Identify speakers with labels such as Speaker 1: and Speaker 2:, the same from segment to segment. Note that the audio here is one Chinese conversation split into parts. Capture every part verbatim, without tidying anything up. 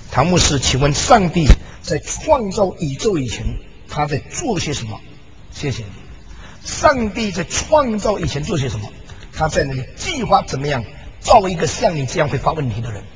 Speaker 1: 唐牧师，请问上帝在创造宇宙以前，他在做些什么？谢谢你。上帝在创造以前做些什么？他在那里计划怎么样造一个像你这样会发问题的人？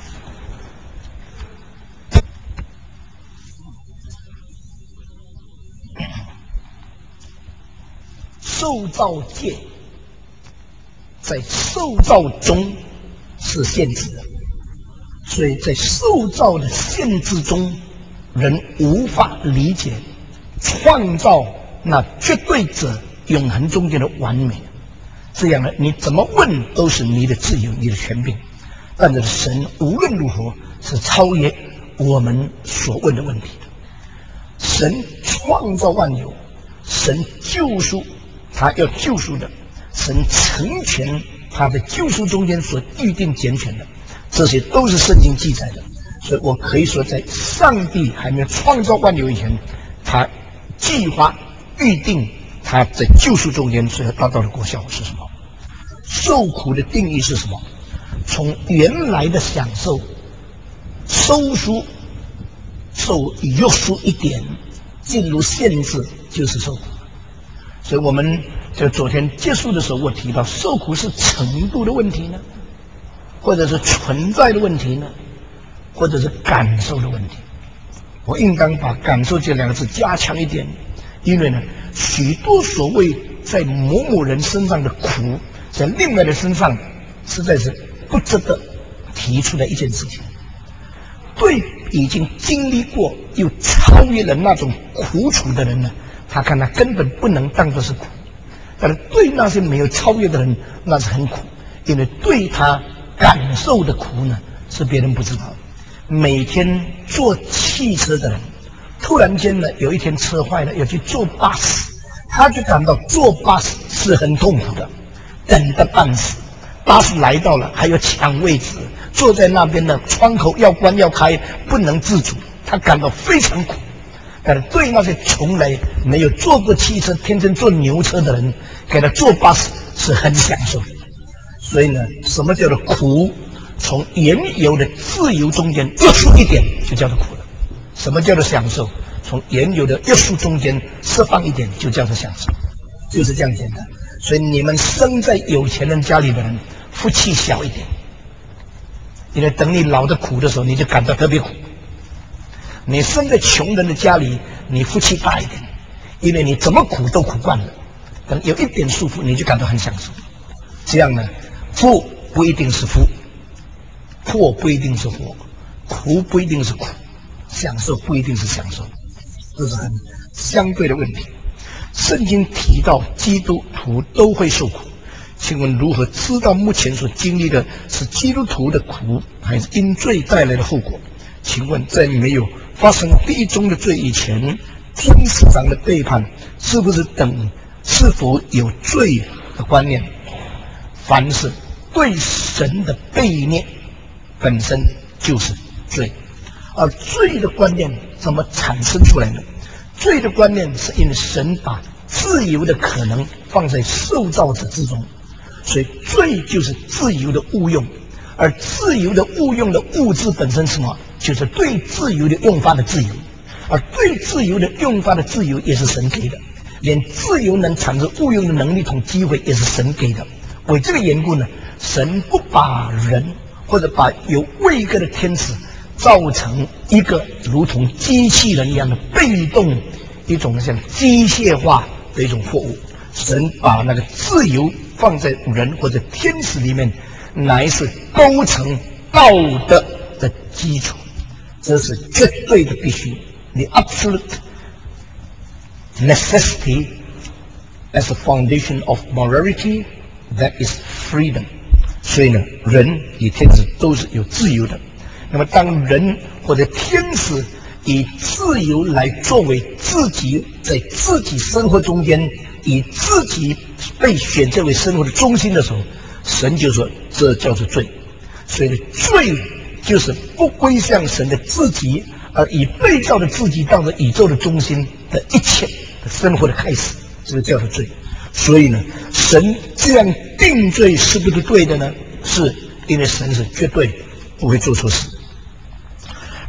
Speaker 1: 受造界在受造中是限制的，所以在受造的限制中，人无法理解创造那绝对者永恒中间的完美。这样呢，你怎么问都是你的自由，你的权柄。但是神无论如何是超越我们所问的问题的。神创造万有，神救赎他要救赎的，神成全他的救赎中间所预定拣选的，这些都是圣经记载的。所以我可以说，在上帝还没有创造万有以前，他计划预定他在救赎中间所要达到的果效是什么？受苦的定义是什么？从原来的享受收束受约束一点，进入限制就是受苦。所以我们就昨天结束的时候，我提到受苦是程度的问题呢，或者是存在的问题呢，或者是感受的问题。我应当把感受这两个字加强一点，因为呢，许多所谓在某某人身上的苦，在另外的身上实在是不值得提出的一件事情。对已经经历过又超越了那种苦楚的人呢，他看他根本不能当作是苦。但是对那些没有超越的人，那是很苦，因为对他感受的苦呢，是别人不知道的。每天坐汽车的人，突然间呢，有一天车坏了，要去坐巴士，他就感到坐巴士是很痛苦的，等得半死。巴士来到了，还要抢位置，坐在那边的窗口要关要开，不能自主，他感到非常苦。但是对那些从来没有坐过汽车，天天坐牛车的人，给他坐巴士是很享受的。所以呢，什么叫做苦？从原有的自由中间约束一点，就叫做苦了。什么叫做享受？从原有的约束中间释放一点，就叫做享受，就是这样简单。所以你们生在有钱人家里的人，福气小一点，因为等你老的苦的时候，你就感到特别苦。你生在穷人的家里，你福气大一点，因为你怎么苦都苦惯了，等有一点束缚，你就感到很享受。这样呢，富不一定是福，祸不一定是祸，苦不一定是苦，享受不一定是享受，这是很相对的问题。圣经提到基督徒都会受苦，请问如何知道目前所经历的是基督徒的苦，还是因罪带来的后果？请问在没有发生第一宗的罪以前，天使长的背叛是不是等是否有罪的观念？凡是对神的悖逆本身就是罪。而罪的观念怎么产生出来呢？罪的观念是因为神把自由的可能放在受造者之中，所以罪就是自由的误用。而自由的误用的物质本身是什么？就是对自由的用法的自由。而对自由的用法的自由也是神给的，连自由能产生误用的能力同机会也是神给的。为这个缘故呢，神不把人或者把有位格的天使造成一个如同机器人一样的被动，一种像机械化的一种货物。神把那个自由放在人或者天使里面，乃是构成道德的基础，这是绝对的必须。The absolute necessity as a foundation of morality, that is freedom. 所以呢，人与天使都是有自由的。那么当人或者天使以自由来作为自己在自己生活中间以自己被选择为生活的中心的时候，神就说这叫做罪。所以罪就是不归向神的自己，而以被造的自己当作宇宙的中心的一切的生活的开始，这个叫做罪。所以呢，神这样定罪是不是对的呢？是，因为神是绝对不会做错事。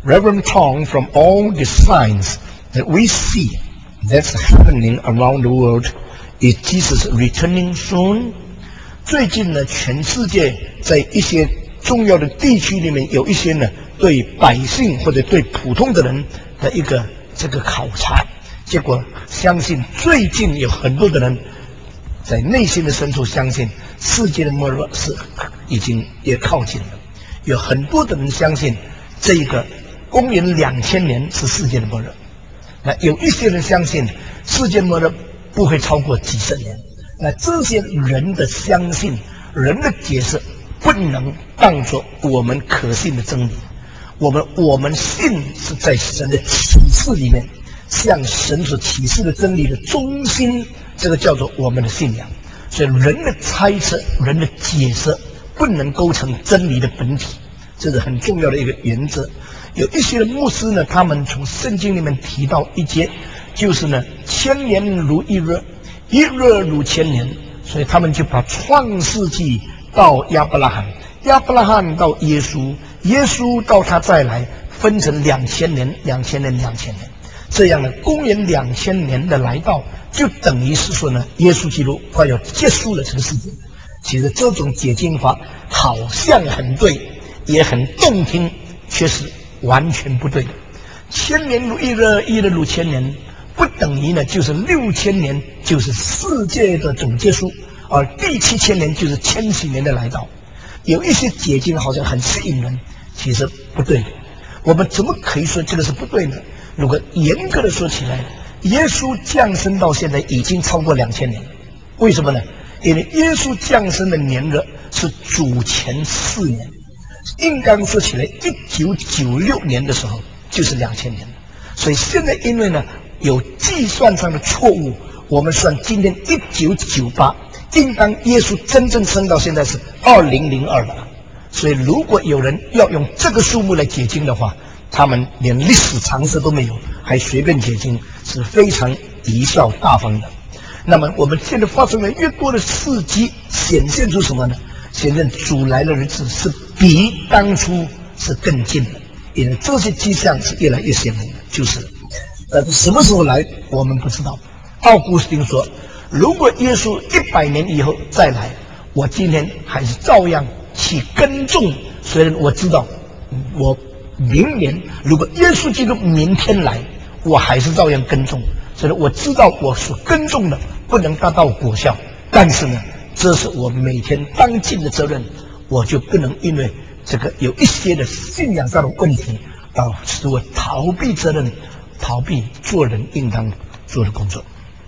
Speaker 1: Reverend Tong, from all the signs that we see that's happening around the world, is Jesus returning soon? 最近呢，全世界在一些重要的地区里面，有一些呢对百姓或者对普通的人的一个这个考察，结果相信最近有很多的人在内心的深处相信世界的末日是已经也靠近了，有很多的人相信这个公元两千年是世界的末日，那有一些人相信世界末日不会超过几十年。那这些人的相信，人的解释不能当作我们可信的真理。我们我们信是在神的启示里面，向神所启示的真理的中心，这个叫做我们的信仰。所以人的猜测、人的解释不能构成真理的本体，这是很重要的一个原则。有一些的牧师呢，他们从圣经里面提到一节，就是呢，千年如一日，一日如千年，所以他们就把创世纪到亚伯拉罕，亚伯拉罕到耶稣，耶稣到他再来，分成两千年、两千年、两千年，这样呢，公元两千年的来到，就等于是说呢，耶稣基督快要结束了这个世界。其实这种解经法好像很对，也很动听，却是完全不对的。千年如一日，一日如千年，不等于呢就是六千年就是世界的总结束，而第七千年就是千禧年的来到。有一些解经好像很吸引人，其实不对的。我们怎么可以说这个是不对呢？如果严格的说起来，耶稣降生到现在已经超过两千年，为什么呢？因为耶稣降生的年日是主前四年，应当说起来，一九九六年的时候就是两千年，所以现在因为呢有计算上的错误，我们算今天一九九八，应当耶稣真正生到现在是二零零二了。所以如果有人要用这个数目来解经的话，他们连历史常识都没有，还随便解经，是非常贻笑大方的。那么我们现在发生了越多的事迹，显现出什么呢？显现主来的日子是比当初是更近的，因为这些迹象是越来越显明的，就是但是什么时候来我们不知道。奥古斯丁说，如果耶稣一百年以后再来，我今天还是照样去耕种，虽然我知道我明年如果耶稣基督明天来，我还是照样耕种，所以我知道我所耕种的不能达到果效，但是呢，这是我每天当尽的责任，我就不能因为这个有一些的信仰上的问题啊，使我逃避责任，逃避做人应当做的工作。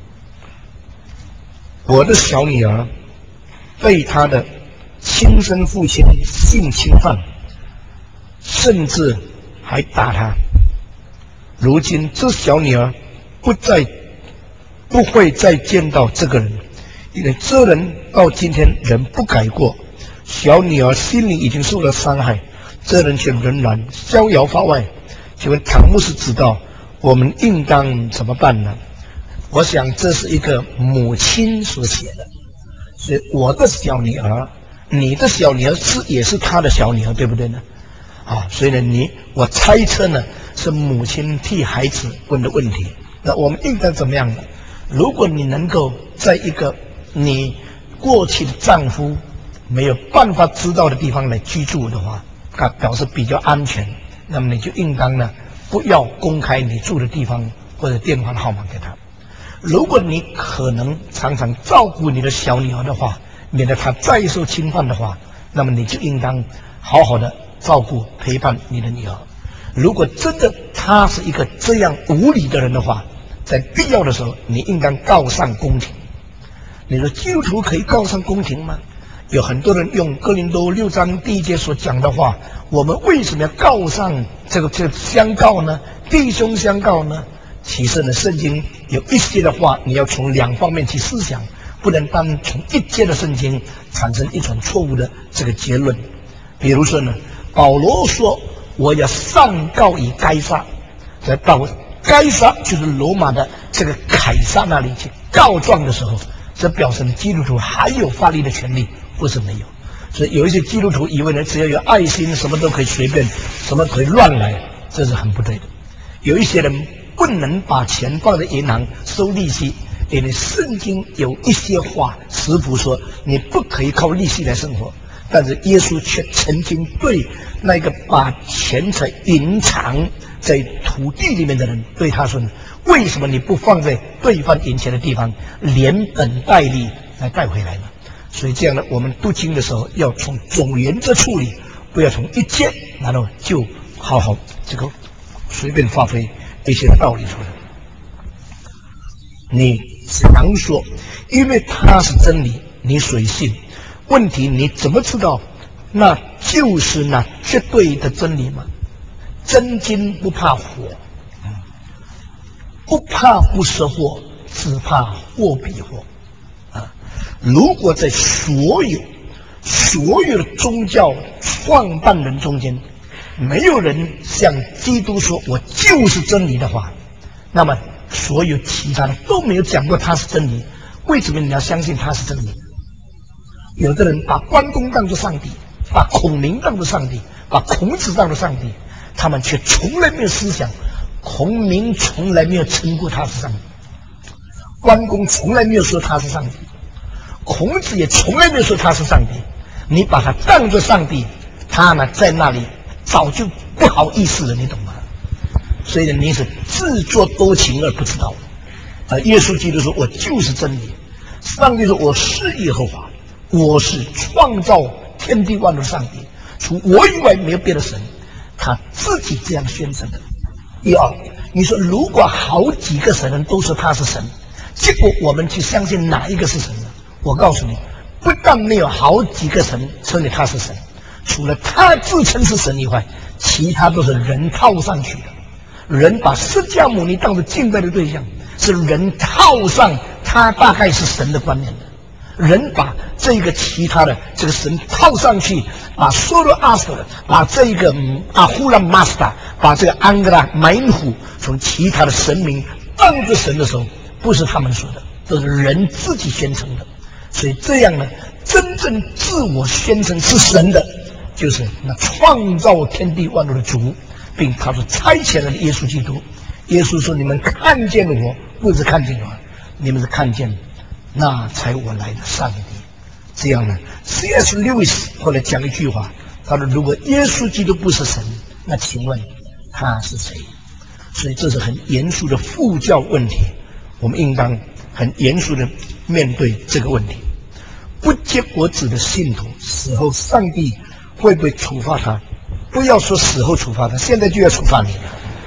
Speaker 1: 我的小女儿被她的亲生父亲性侵犯，甚至还打她。如今这小女儿不再不会再见到这个人，因为这人到今天仍不改过。小女儿心里已经受了伤害，这人却仍然逍遥法外。请问唐牧师知道我们应当怎么办呢？我想这是一个母亲所写的，所以我的小女儿，你的小女儿是也是她的小女儿，对不对呢？啊，所以呢，你我猜测呢是母亲替孩子问的问题。那我们应该怎么样呢？如果你能够在一个你过去的丈夫没有办法知道的地方来居住的话，啊，表示比较安全，那么你就应当呢不要公开你住的地方或者电话号码给他。如果你可能常常照顾你的小女儿的话，免得她再受侵犯的话，那么你就应当好好的照顾陪伴你的女儿。如果真的她是一个这样无理的人的话，在必要的时候你应当告上宫廷。你说基督徒可以告上宫廷吗？有很多人用哥林多六章第一节所讲的话，我们为什么要告上这个这个相告呢？弟兄相告呢？其实呢，圣经有一些的话，你要从两方面去思想，不能单从一节的圣经产生一种错误的这个结论。比如说呢，保罗说我要上告以该撒，在到该撒就是罗马的这个凯撒那里去告状的时候，这表示基督徒还有法律的权利，不是没有。所以有一些基督徒以为呢，只要有爱心，什么都可以随便，什么可以乱来， 这是很不对的。有一些人不能把钱放在银行收利息，因为圣经有一些话师傅说你不可以靠利息来生活，但是耶稣却曾经对那个把钱财隐藏在土地里面的人对他说，为什么你不放在对方银钱的地方，连本带利来带回来呢？所以这样呢，我们读经的时候要从总原则处理，不要从一节然后就好好这个随便发挥一些道理出来。你常说因为它是真理你随信，问题你怎么知道那就是那绝对的真理吗？真金不怕火，不怕不识货，只怕货比货啊！如果在所有所有的宗教创办人中间，没有人像基督说我就是真理的话，那么所有其他的都没有讲过他是真理，为什么你要相信他是真理？有的人把关公当作上帝，把孔明当作上帝，把孔子当作上帝，他们却从来没有思想孔明从来没有称过他是上帝，关公从来没有说他是上帝，孔子也从来没有说他是上帝。你把他当作上帝，他呢在那里早就不好意思了，你懂吗？所以你是自作多情而不知道。啊，耶稣基督说我就是真理，上帝说我是耶和华，我是创造天地万物的上帝，除我以外没有别的神，他自己这样宣称的。第二，你说如果好几个神人都说他是神，结果我们去相信哪一个是神呢？我告诉你，不但没有好几个神称为他是神，除了他自称是神以外，其他都是人套上去的。人把释迦牟尼当作敬拜的对象，是人套上他大概是神的观念的。人把这个其他的这个神套上去，把梭罗阿斯特，把这个阿呼拉马斯达，把这个安格拉马因虎从其他的神明当作神的时候，不是他们说的，都是人自己宣称的。所以这样呢，真正自我宣称是神的，就是那创造天地万物的主，并他所差遣了的耶稣基督。耶稣说：“你们看见我，不是看见我，你们是看见那才我来的上帝。”这样呢 ，C S Lewis 后来讲一句话，他说：“如果耶稣基督不是神，那请问他是谁？”所以这是很严肃的副教问题，我们应当很严肃的面对这个问题。不结果子的信徒死后，上帝会不会处罚他？不要说死后处罚他，现在就要处罚你了。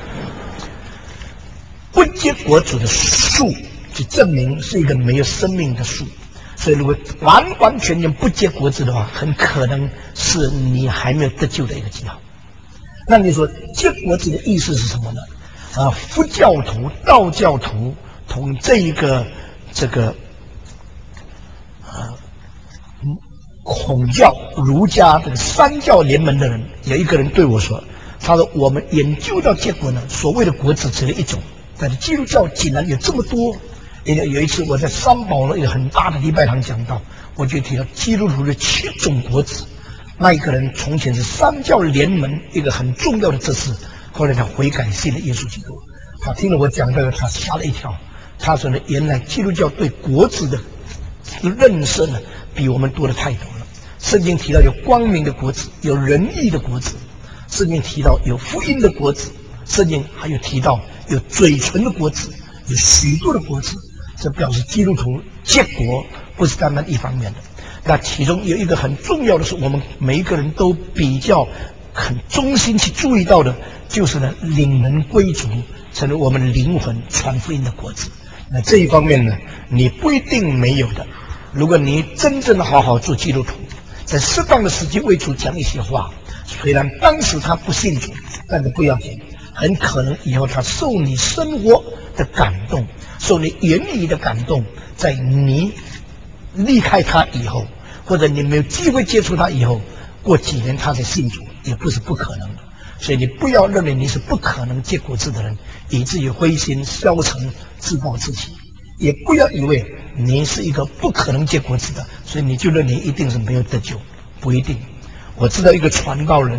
Speaker 1: 不结果子的树就证明是一个没有生命的树，所以如果完完全全不结果子的话，很可能是你还没有得救的一个记号。那你说结果子的意思是什么呢？啊，佛教徒、道教徒同这一个这个啊，孔教、儒家这个三教联盟的人，有一个人对我说，他说我们研究到结果呢，所谓的果子只有一种，但是基督教竟然有这么多。有一次我在三宝楼一个很大的礼拜堂讲到，我就提到基督徒的七种果子。那一个人从前是三教联盟一个很重要的执事，后来他悔改信了耶稣基督。他听了我讲这个，他吓了一跳。他说呢，原来基督教对果子的认识呢，比我们多的太多了。圣经提到有光明的果子，有仁义的果子，圣经提到有福音的果子，圣经还有提到有嘴唇的果子，有许多的果子。这表示基督徒结果不是单单一方面的。那其中有一个很重要的是，我们每一个人都比较很衷心去注意到的，就是呢，领人归主，成为我们灵魂传福音的果子。那这一方面呢，你不一定没有的。如果你真正的好好做基督徒，在适当的时机为主讲一些话，虽然当时他不信主，但是不要紧，很可能以后他受你生活的感动，受你言语的感动，在你离开他以后，或者你没有机会接触他以后，过几年他才信主，也不是不可能的。所以你不要认为你是不可能结果子的人，以至于灰心消沉、自暴自弃；也不要以为你是一个不可能结果子的，所以你就认为一定是没有得救，不一定。我知道一个传道人，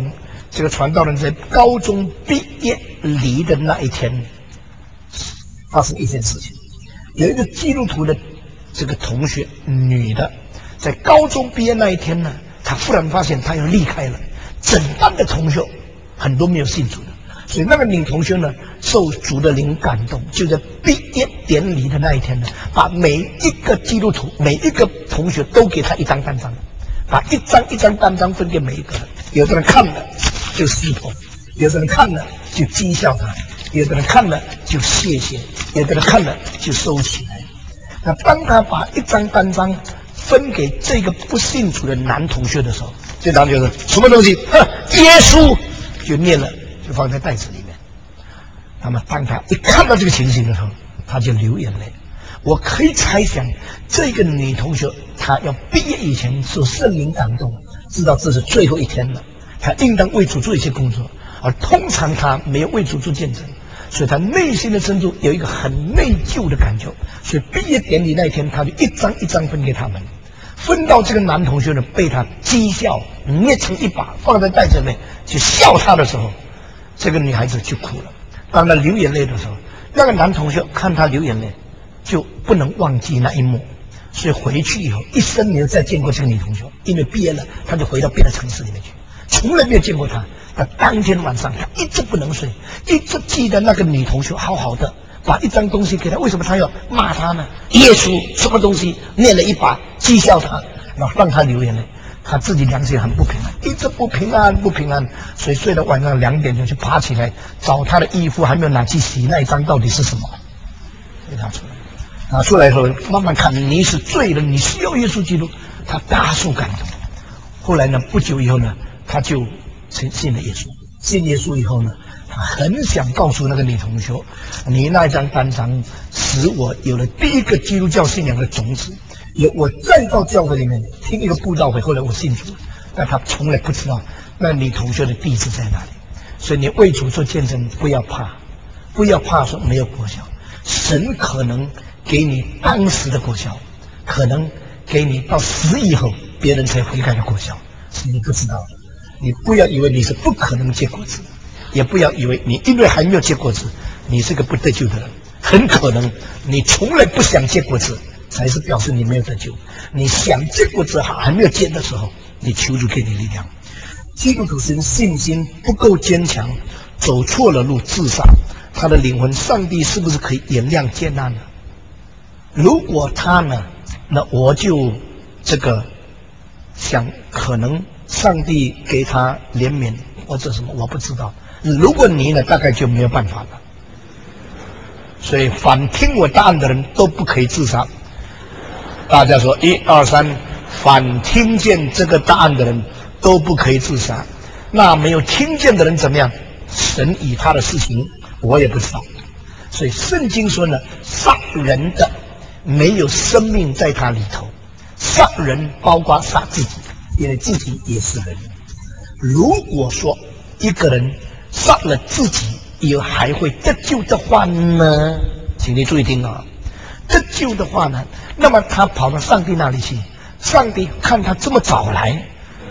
Speaker 1: 这个传道人在高中毕业离的那一天，发生一件事情，有一个基督徒的这个同学，女的，在高中毕业那一天呢，她忽然发现她要离开了，整班的同学很多没有信主的，所以那个女同学呢，受主的灵感动，就在毕业典礼的那一天呢，把每一个基督徒、每一个同学都给他一张单张，把一张一张单张分给每一个人。有的人看了就撕破，有的人看了就讥笑他，有的人看了就谢谢，有的人看了就收起来。那当他把一张单张分给这个不信主的男同学的时候，这张就是什么东西？呵，耶稣，就念了，就放在袋子里面。那么当他一看到这个情形的时候，他就流眼泪。我可以猜想，这个女同学她要毕业以前受圣灵感动，知道这是最后一天了，她应当为主做一些工作，而通常她没有为主做见证，所以她内心的深处有一个很内疚的感觉。所以毕业典礼那一天，她就一张一张分给他们，分到这个男同学呢，被他讥笑，捏成一把放在袋子里面去笑他的时候，这个女孩子就哭了。当她流眼泪的时候，那个男同学看她流眼泪，就不能忘记那一幕，所以回去以后一生没有再见过这个女同学，因为毕业了，他就回到别的城市里面去，从来没有见过她。那当天晚上他一直不能睡，一直记得那个女同学好好的把一张东西给他，为什么他要骂他呢？耶稣什么东西，念了一把讥笑他，然后让他流眼泪，他自己良心很不平安，一直不平安不平安，所以睡到晚上两点就去爬起来找他的衣服，还没有拿去洗，那一张到底是什么？给拿出来，拿出来以后慢慢看，你是罪人，你需要耶稣基督，他大受感动。后来呢，不久以后呢，他就信了耶稣。信耶稣以后呢，他很想告诉那个女同学，你那张单张使我有了第一个基督教信仰的种子。有我再到教会里面听一个布道会，后来我信主，但他从来不知道那女同学的地址在哪里。所以你为主做见证，不要怕，不要怕说没有果效，神可能给你当时的果效，可能给你到死以后别人才悔改的果效，是你不知道的。你不要以为你是不可能结果子，也不要以为你因为还没有结果子，你是个不得救的人。很可能你从来不想结果子，才是表示你没有得救。你想结果子还没有结的时候，你求主给你力量。基督徒是信心不够坚强，走错了路自杀，他的灵魂，上帝是不是可以原谅接纳呢？如果他呢，那我就这个想，可能上帝给他怜悯或者什么，我不知道。如果你呢，大概就没有办法了。所以反听我答案的人都不可以自杀。大家说一二三，反听见这个答案的人都不可以自杀。那没有听见的人怎么样？神以他的事情我也不知道。所以圣经说呢，杀人的没有生命在他里头，杀人包括杀自己，因为自己也是人。如果说一个人杀了自己以后还会得救的话呢，请你注意听啊，得救的话呢，那么他跑到上帝那里去，上帝看他这么早来，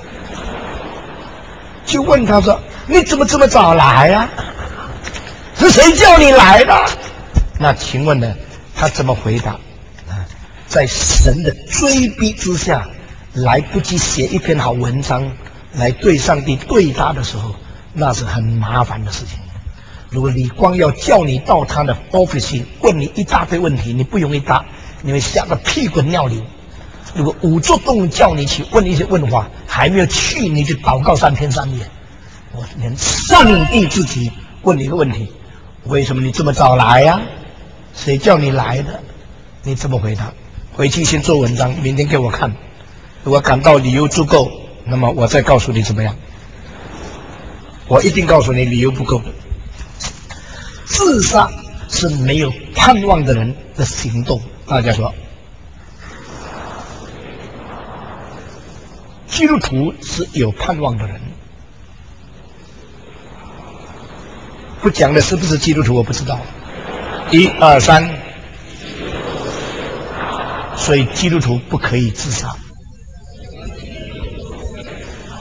Speaker 1: 就问他说：“你怎么这么早来啊？是谁叫你来的？”那请问呢，他怎么回答？在神的追逼之下，来不及写一篇好文章来对上帝对答的时候，那是很麻烦的事情。如果李光耀叫你到他的 office 问你一大堆问题，你不容易答，你会吓得屁滚尿流。如果武作栋叫你去问一些问话，还没有去你就祷告三天三夜。我连上帝自己问你一个问题：为什么你这么早来呀、啊？谁叫你来的？你怎么回答？回去先做文章，明天给我看。如果感到理由足够，那么我再告诉你怎么样。我一定告诉你理由不够的。自杀是没有盼望的人的行动。大家说，基督徒是有盼望的人。不讲的是不是基督徒我不知道。一二三，所以基督徒不可以自杀。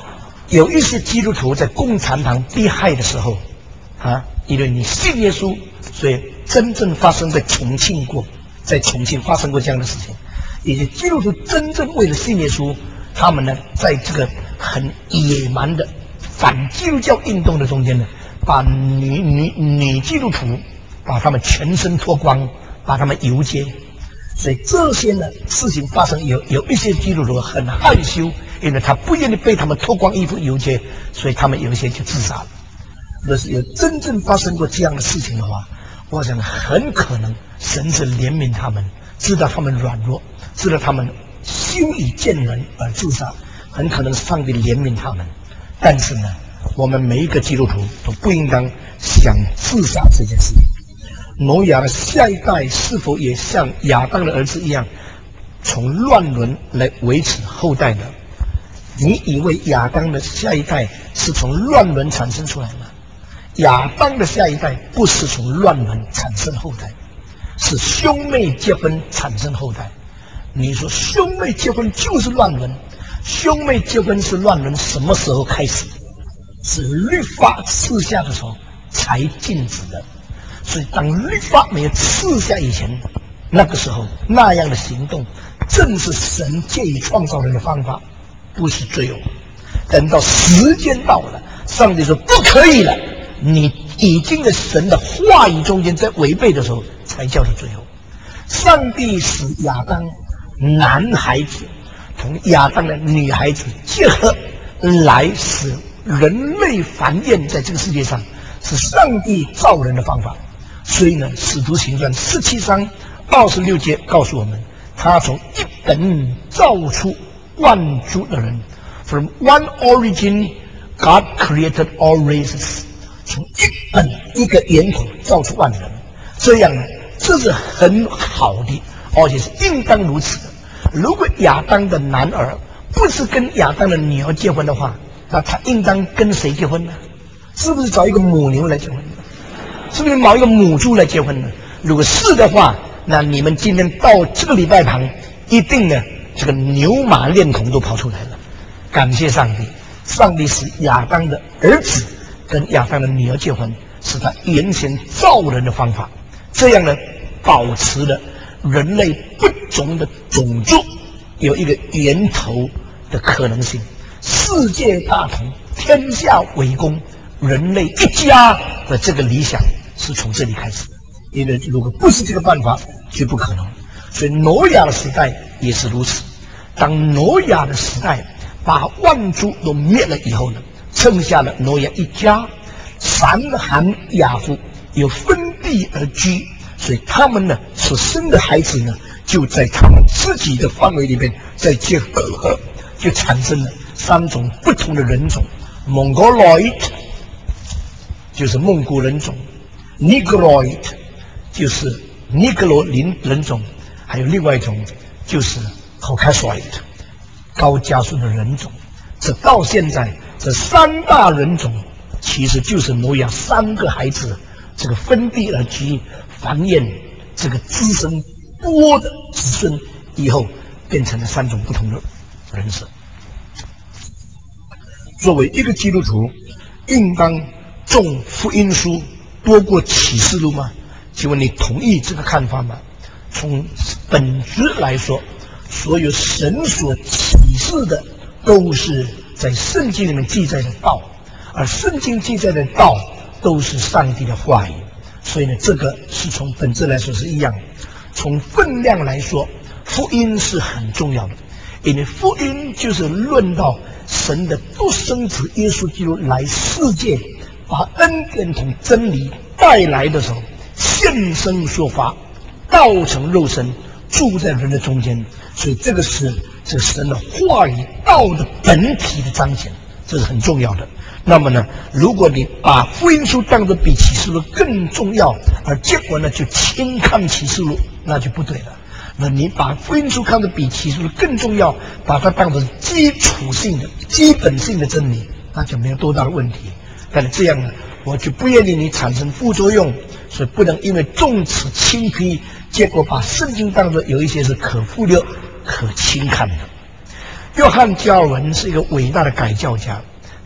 Speaker 1: 有一些基督徒在共产党迫害的时候，啊，因为你信耶稣，所以真正发生在重庆过，在重庆发生过这样的事情。也些基督徒真正为了信耶稣，他们呢，在这个很野蛮的反基督教运动的中间呢，把女女女基督徒把他们全身脱光，把他们游街。所以这些呢事情发生，有有一些基督徒很害羞，因为他不愿意被他们脱光衣服游街，所以他们有一些就自杀了。若是有真正发生过这样的事情的话，我想很可能神是怜悯他们，知道他们软弱，知道他们心已见人而自杀，很可能上帝怜悯他们。但是呢，我们每一个基督徒都不应当想自杀这件事情。挪亚的下一代是否也像亚当的儿子一样，从乱伦来维持后代呢？你以为亚当的下一代是从乱伦产生出来吗？亚当的下一代不是从乱伦产生后代，是兄妹结婚产生后代。你说兄妹结婚就是乱伦，兄妹结婚是乱伦什么时候开始？是律法赐下的时候才禁止的。所以当律法没有赐下以前，那个时候那样的行动正是神借以创造人的方法，不是罪恶。等到时间到了，上帝说不可以了，你已经在神的话语中间在违背的时候，才叫做罪恶。上帝使亚当男孩子同亚当的女孩子结合，来使人类繁衍在这个世界上，是上帝造人的方法。所以呢，使徒行传十七章二十六节告诉我们，他从一本造出万族的人。From one origin, God created all races. 从一本一个源头造出万人，这样呢，这是很好的，而且是应当如此的。如果亚当的男儿不是跟亚当的女儿结婚的话，那他应当跟谁结婚呢？是不是找一个母牛来结婚呢？是不是找一个母猪来结婚呢？如果是的话，那你们今天到这个礼拜堂，一定呢，这个牛马恋童都跑出来了。感谢上帝，上帝使亚当的儿子跟亚当的女儿结婚，是他原先造人的方法。这样呢，保持了人类不同的种族有一个源头的可能性。世界大同，天下为公，人类一家的这个理想是从这里开始的。因为如果不是这个办法，就不可能。所以挪亚的时代也是如此。当挪亚的时代把万族都灭了以后呢，剩下了挪亚一家，闪含雅弗有分地而居，所以他们呢所生的孩子呢，就在他们自己的范围里面再结合，就产生了三种不同的人种。Mongoloid 就是蒙古人种， Negroid 就是尼格罗人种，还有另外一种就是 Caucasoid 高加索的人种。这到现在这三大人种其实就是挪亚三个孩子这个分地而居，繁衍这个滋生多的子孙以后，变成了三种不同的人生。作为一个基督徒，应当重福音书多过启示录吗？请问你同意这个看法吗？从本质来说，所有神所启示的都是在圣经里面记载的道，而圣经记载的道都是上帝的话语，所以呢，这个是从本质来说是一样的。从分量来说，福音是很重要的，因为福音就是论到神的独生子耶稣基督来世界，把恩典同真理带来的时候，现身说法，道成肉身，住在人的中间。所以这个是这神的话语道的本体的彰显，这是很重要的。那么呢，如果你把福音书当作比启示录更重要，而结果呢就轻看启示录，那就不对了。那你把福音书看得比启示录更重要，把它当作基础性的基本性的真理，那就没有多大的问题。但是这样呢，我就不愿意你产生副作用，所以不能因为重此轻彼，结果把圣经当作有一些是可忽略可轻看的。约翰加尔文是一个伟大的改教家，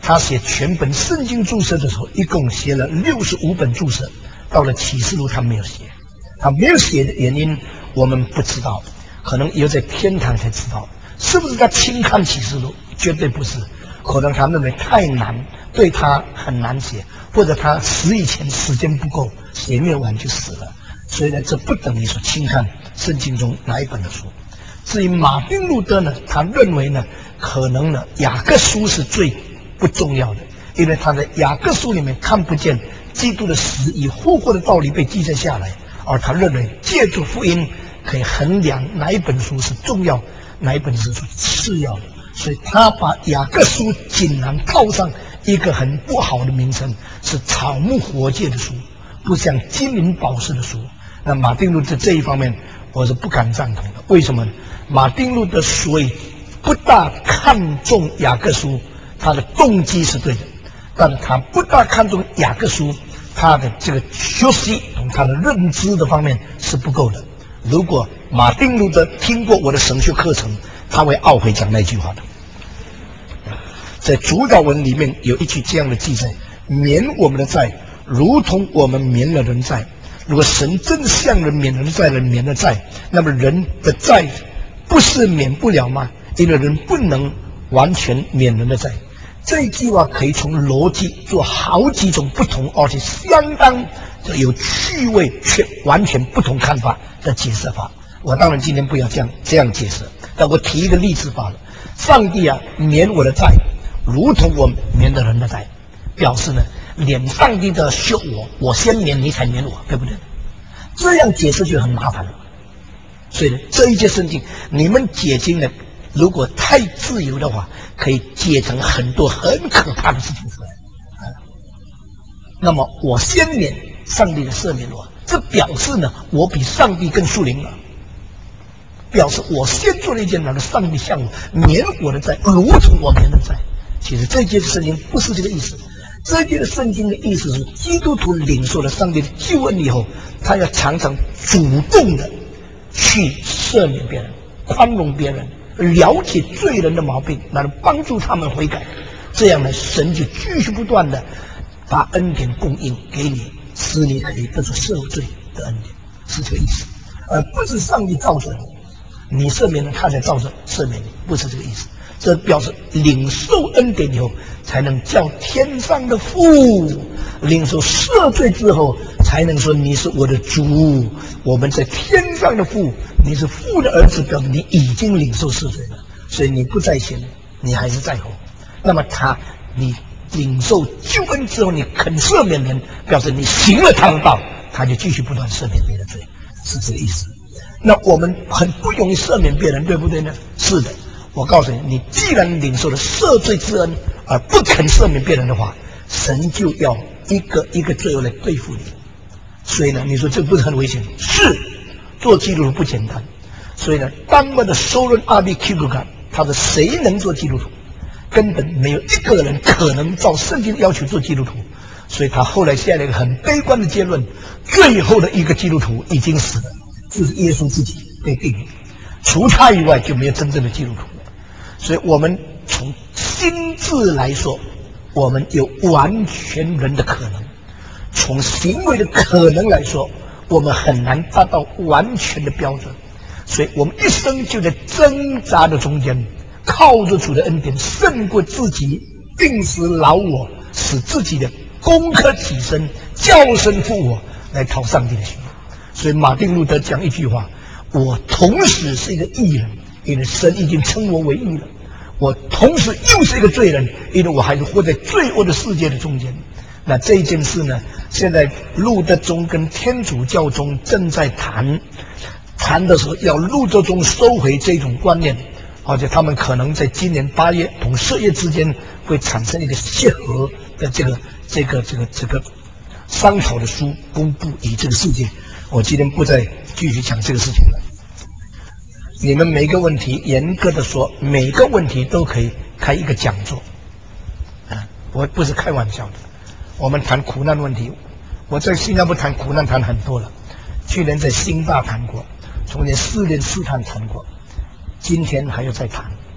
Speaker 1: 他写全本圣经注释的时候，一共写了六十五本注释，到了启示录他没有写，他没有写的原因我们不知道，可能要在天堂才知道。是不是他轻看启示录？绝对不是，可能他认为太难，对他很难写，或者他死以前时间不够，写没有完就死了。所以呢，这不等于说轻看圣经中哪一本的书。至于马丁路德呢，他认为呢，可能呢雅各书是最不重要的，因为他在雅各书里面看不见基督的死与复活的道理被记载下来，而他认为借助福音可以衡量哪一本书是重要，哪一本书是次要的，所以他把雅各书竟然套上一个很不好的名称，是草木火界的书，不像金银宝石的书。那马丁路德这一方面我是不敢赞同的。为什么呢？马丁路德所以不大看重雅各书，他的动机是对的，但是他不大看重雅各书，他的这个学习同他的认知的方面是不够的。如果马丁路德听过我的神学课程，他会懊悔讲那句话的。在主导文里面有一句这样的记载：免我们的债，如同我们免了人债。如果神真向人免人债，人免了债，那么人的债不是免不了吗？因为人不能完全免人的债。这句话可以从逻辑做好几种不同，而且相当有趣味却完全不同看法的解释法。我当然今天不要这样这样解释，但我提一个例子罢了。上帝啊，免我的债，如同我免了人的债，表示呢，免上帝的修我，我先免你才免我，对不对？这样解释就很麻烦了。所以呢，这一节圣经你们解经呢，如果太自由的话，可以解成很多很可怕的事情出来。啊、那么我先免上帝的赦免我，这表示呢，我比上帝更属灵了，表示我先做了一件，然后上帝向我免我的债，如同我免了债。其实这一节的圣经不是这个意思。这一节的圣经的意思是，基督徒领受了上帝的救恩以后，他要常常主动的去赦免别人，宽容别人，了解罪人的毛病，然后帮助他们悔改。这样呢，神就继续不断的把恩典供应给你，使你可以得到赦罪的恩典，是这个意思，而不是上帝造着你，你赦免了他才造着赦免你，不是这个意思。这表示领受恩典以后，才能叫天上的父；领受赦罪之后，才能说你是我的主。我们在天上的父，你是父的儿子，表示你已经领受赦罪了，所以你不在前，你还是在后。那么他，你领受救恩之后，你肯赦免人，表示你行了他的道，他就继续不断赦免别人的罪，是这个意思。那我们很不容易赦免别人，对不对呢？是的。我告诉你，你既然领受了赦罪之恩而不肯赦免别人的话，神就要一个一个罪恶来对付你。所以呢，你说这不是很危险？是，做基督徒不简单。所以呢，当末的收论阿比 Q 感，他说谁能做基督徒？根本没有一个人可能照圣经要求做基督徒。所以他后来下了一个很悲观的结论：最后的一个基督徒已经死了，就是耶稣自己被定了。除他以外，就没有真正的基督徒了。所以我们从心智来说，我们有完全人的可能；从行为的可能来说，我们很难达到完全的标准。所以我们一生就在挣扎的中间，靠着主的恩典胜过自己，定死老我，使自己的攻克己身，叫声复我，来讨上帝的喜悦。所以马丁路德讲一句话：我同时是一个义人，因为神已经称我为义了；我同时又是一个罪人，因为我还是活在罪恶的世界的中间。那这一件事呢，现在路德宗跟天主教宗正在谈，谈的时候要路德宗收回这种观念，而且他们可能在今年八月同十月之间会产生一个协和的这个这个这个这个商讨的书公布于这个世界。我今天不再继续讲这个事情了。你们每个问题，严格的说，每个问题都可以开一个讲座，啊，我不是开玩笑的。我们谈苦难问题，我在新加坡谈苦难谈很多了，去年在新大谈过，从前四年试探谈过，今天还要再谈。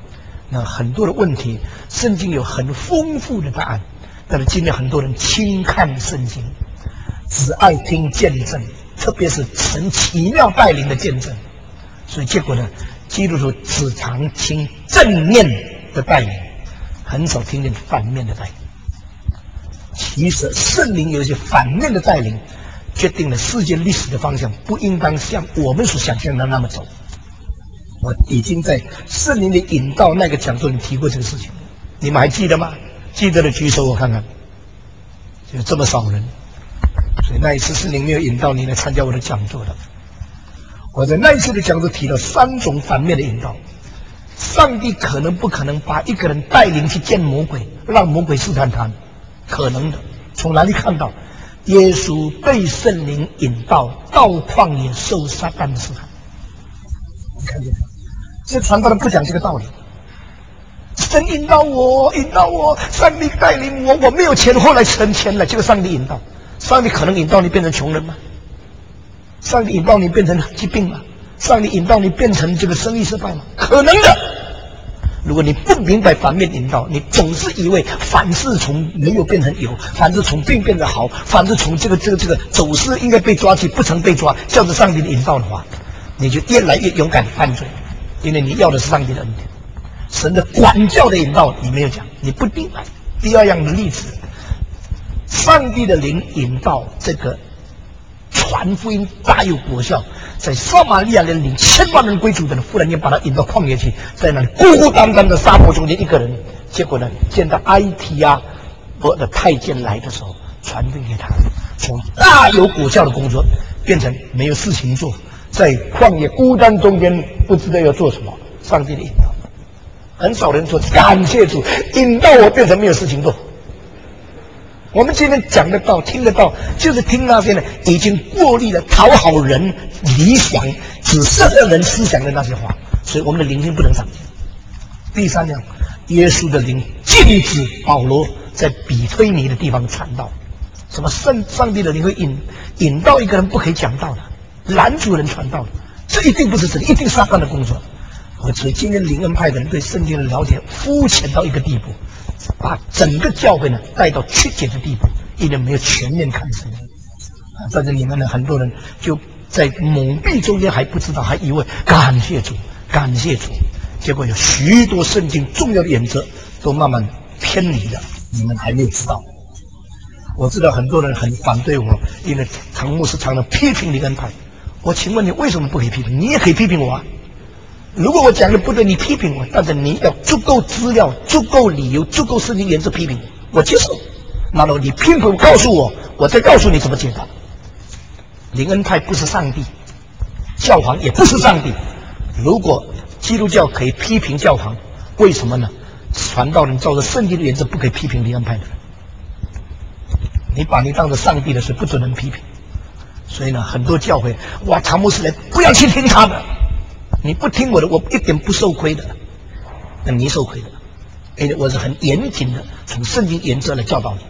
Speaker 1: 那很多的问题，圣经有很丰富的答案，但是今天很多人轻看圣经，只爱听见证，特别是神奇妙带领的见证，所以结果呢，基督徒只常听正面的带领，很少听见反面的带领。其实圣灵有一些反面的带领，决定了世界历史的方向，不应当像我们所想象的那么走。我已经在圣灵的引导那个讲座里提过这个事情，你们还记得吗？记得的举手，我看看，就这么少人。所以那一次圣灵没有引导你来参加我的讲座的。我在那一次的讲座提了三种反面的引导。上帝可能不可能把一个人带领去见魔鬼，让魔鬼试探他？可能的。从哪里看到？耶稣被圣灵引导到旷野受撒旦的试探。你看见没有？这传道人不讲这个道理。神引导我，引导我，上帝带领我，我没有钱，后来存钱了，这个上帝引导。上帝可能引导你变成穷人吗？上帝引导你变成疾病吗？上帝引导你变成这个生意失败吗？可能的。如果你不明白反面引导，你总是以为凡是从没有变成有，凡是从病变得好，凡是从这个这个这个走势应该被抓去，不曾被抓，叫着上帝的引导的话，你就越来越勇敢犯罪，因为你要的是上帝的恩典。神的管教的引导你没有讲，你不明白。第二样的例子，上帝的灵引导这个传福音大有果效，在撒玛利亚人领千万人归主的人，忽然间把他引到旷野去，在那里孤孤单单的沙漠中间一个人，结果呢，见到埃提亚伯的太监来的时候，传福音给他，从大有果效的工作变成没有事情做，在旷野孤单中间不知道要做什么。上帝的引导，很少人说感谢主引导我变成没有事情做。我们今天讲得到听得到，就是听那些呢已经过滤了讨好人理想只适合人思想的那些话，所以我们的灵性不能长进。第三样，耶稣的灵禁止保罗在比推尼的地方传道。什么圣上帝的灵会引引导一个人不可以讲道的，拦阻人传道的，这一定不是这里，一定是撒旦的工作。所以今天灵恩派的人对圣经的了解肤浅到一个地步，把整个教会呢带到曲解的地步，因为没有全面看圣经。啊，在这里面呢，很多人就在懵逼中间还不知道，还以为感谢主，感谢主，结果有许多圣经重要的原则都慢慢偏离了，你们还没有知道。我知道很多人很反对我，因为唐牧师常常批评灵恩派。我请问你为什么不可以批评？你也可以批评我啊。如果我讲的不对，你批评我，但是你要足够资料、足够理由、足够圣经原则批评我，我接受。那么你批评告诉我，我再告诉你怎么解答。灵恩派不是上帝，教皇也不是上帝。如果基督教可以批评教皇，为什么呢？传道人照着圣经的原则不可以批评灵恩派的人。你把你当成上帝的是不准人批评。所以呢，很多教会，哇，查牧师来，不要去听他的。你不听我的，我一点不受亏的，那你受亏的，因为我是很严谨的从圣经原则来教导你的。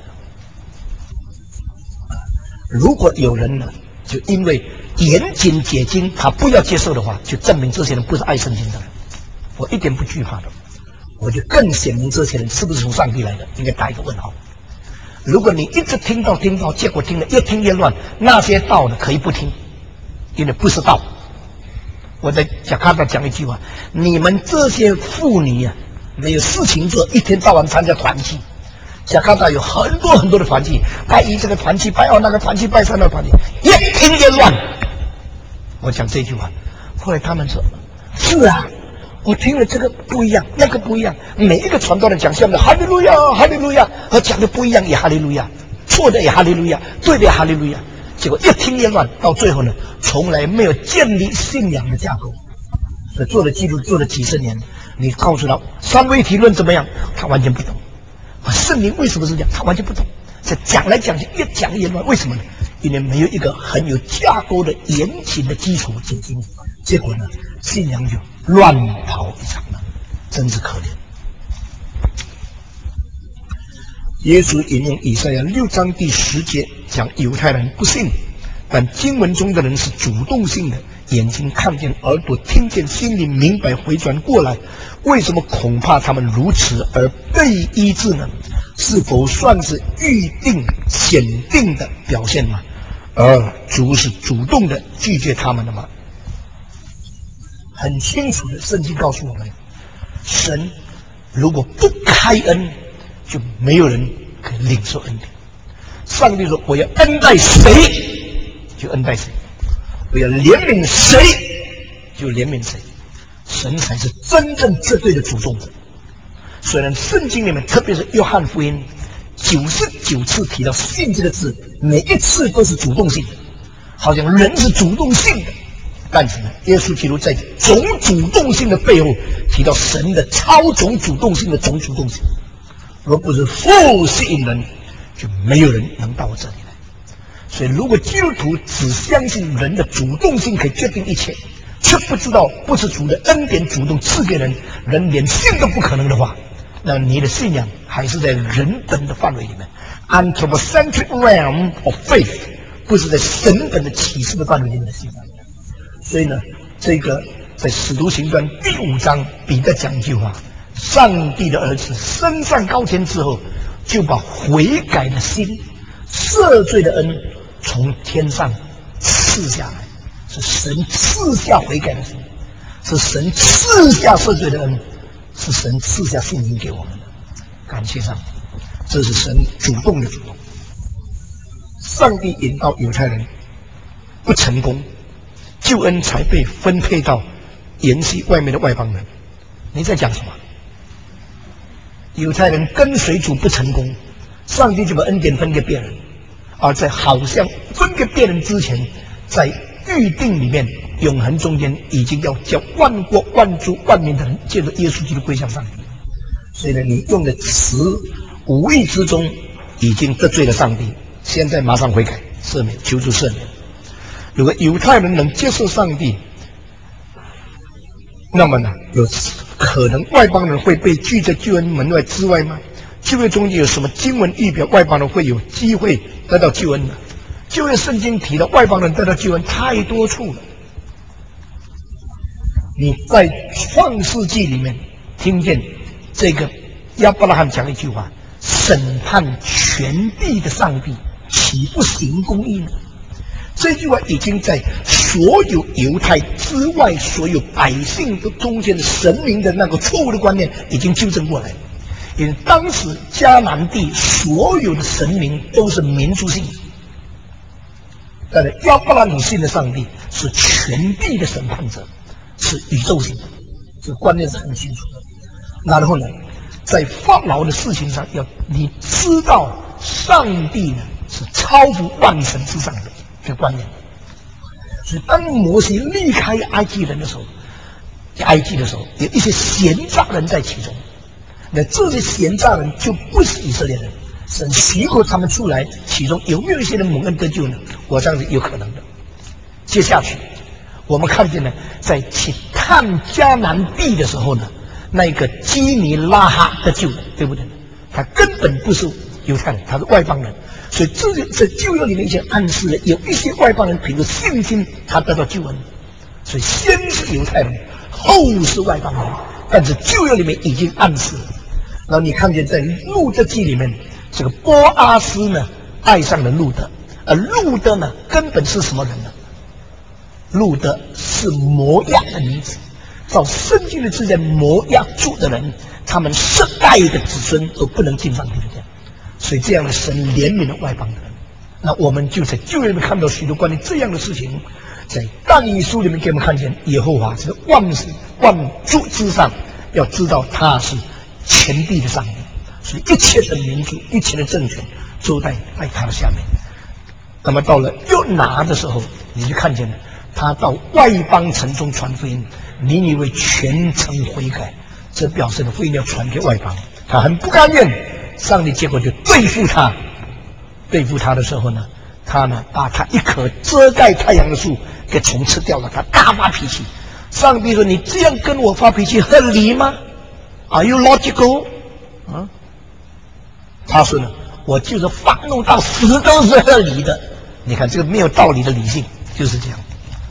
Speaker 1: 如果有人呢，就因为严谨解经，他不要接受的话，就证明这些人不是爱圣经的人。我一点不惧怕的，我就更显明这些人是不是从上帝来的，应该打一个问号。如果你一直听到听到，结果听得越听越乱，那些道呢可以不听，因为不是道。我在加卡达讲一句话：你们这些妇女啊，没有事情做，一天到晚参加团契。加卡达有很多很多的团契，拜一这个团契，拜二那个团契，拜三那个团契，越听越乱。我讲这句话，后来他们说：是啊，我听了这个不一样，那个不一样。每一个传道人讲下面的哈利路亚，哈利路亚，和讲的不一样也哈利路亚，错的也哈利路亚，对的也哈利路亚。结果越听越乱，到最后呢，从来没有建立信仰的架构。所以做了基督做了几十年，你告诉他三位一体论怎么样，他完全不懂。圣灵为什么是这样，他完全不懂。这讲来讲去越讲越乱，为什么呢？因为没有一个很有架构的严谨的基础解经，结果呢，信仰就乱跑一场了，真是可怜。耶稣引用以赛亚六章第十节讲犹太人不信，但经文中的人是主动性的， 眼睛看见，耳朵听见，心里明白，回转过来，为什么恐怕他们如此而被医治呢？是否算是预定显定的表现吗？而主是主动的拒绝他们的吗？很清楚的，圣经告诉我们，神如果不开恩，就没有人可以领受恩典。上帝说：“我要恩待谁，就恩待谁；我要怜悯谁，就怜悯谁。”神才是真正绝对的主动者。虽然圣经里面，特别是约翰福音九十九次提到信这个字，每一次都是主动性的，好像人是主动性的，但是呢，耶稣基督在总主动性的背后提到神的超总主动性的总主动性。若不是父吸引人，就没有人能到我这里来。所以，如果基督徒只相信人的主动性可以决定一切，却不知道不是主的恩典主动赐给人，人连信都不可能的话，那你的信仰还是在人本的范围里面 ，anthropocentric realm of faith， 不是在神本的启示的范围里面的信仰。所以呢，这个在使徒行传第五章，彼得讲一句话：上帝的儿子升上高天之后，就把悔改的心、赦罪的恩从天上赐下来。是神赐下悔改的心，是神赐下赦罪的恩，是神赐下信心给我们的。感谢上帝，这是神主动的主动。上帝引导犹太人不成功，救恩才被分配到沿袭外面的外邦人。你在讲什么？犹太人跟随主不成功，上帝就把恩典分给别人，而在好像分给别人之前，在预定里面，永恒中间已经要叫万国万族万民的人借着耶稣基督归向上帝。所以呢，你用的词无意之中已经得罪了上帝，现在马上悔改赦免，求主赦免。如果犹太人能接受上帝，那么呢，有可能外邦人会被拒在救恩门外之外吗？旧约中间有什么经文预表外邦人会有机会得到救恩呢？旧约圣经提到外邦人得到救恩太多处了。你在创世纪里面听见这个亚伯拉罕讲一句话：审判全地的上帝岂不行公义呢？这句话已经在所有犹太之外所有百姓的中间的神明的那个错误的观念已经纠正过来。因为当时迦南地所有的神明都是民族性的，但是亚伯拉罕信的上帝是全地的审判者，是宇宙性的，这个观念是很清楚的。然后呢，在法老的事情上，要你知道上帝呢是超乎万神之上的这个观念。所以当摩西离开埃及人的时候，埃及的时候有一些闲杂人在其中，那这些闲杂人就不是以色列人，神许可他们出来，其中有没有一些人蒙恩得救呢？我相信有可能的。接下去我们看见呢，在去探迦南地的时候呢，那个基尼拉哈得救了，对不对？他根本不是犹太人，他是外邦人。所以这在旧约里面已经暗示了，有一些外邦人凭着信心他得到救恩。所以先是犹太人，后是外邦人，但是旧约里面已经暗示了。然后你看见在路德记里面，这个波阿斯呢爱上了路德，而路德呢根本是什么人呢？路德是摩亚的女子，照圣经的字在摩亚住的人，他们世代的子孙都不能进上帝的殿。所以这样的神怜悯了外邦人。那我们就在旧约里面看到许多关于这样的事情，在但以理书里面给我们看见耶和华是万事万族之上，要知道他是全地的上帝，所以一切的民族、一切的政权都在在他的下面。那么到了约拿的时候，你就看见了，他到外邦城中传福音，尼尼微全城悔改，这表示了福音要传给外邦，他很不甘愿。上帝结果就对付他，对付他的时候呢，他呢把他一棵遮盖太阳的树给虫吃掉了，他大发脾气。上帝说：“你这样跟我发脾气合理吗 ？Are you logical？” 啊，他说呢：“我就是发怒到死都是合理的。”你看这个没有道理的理性就是这样。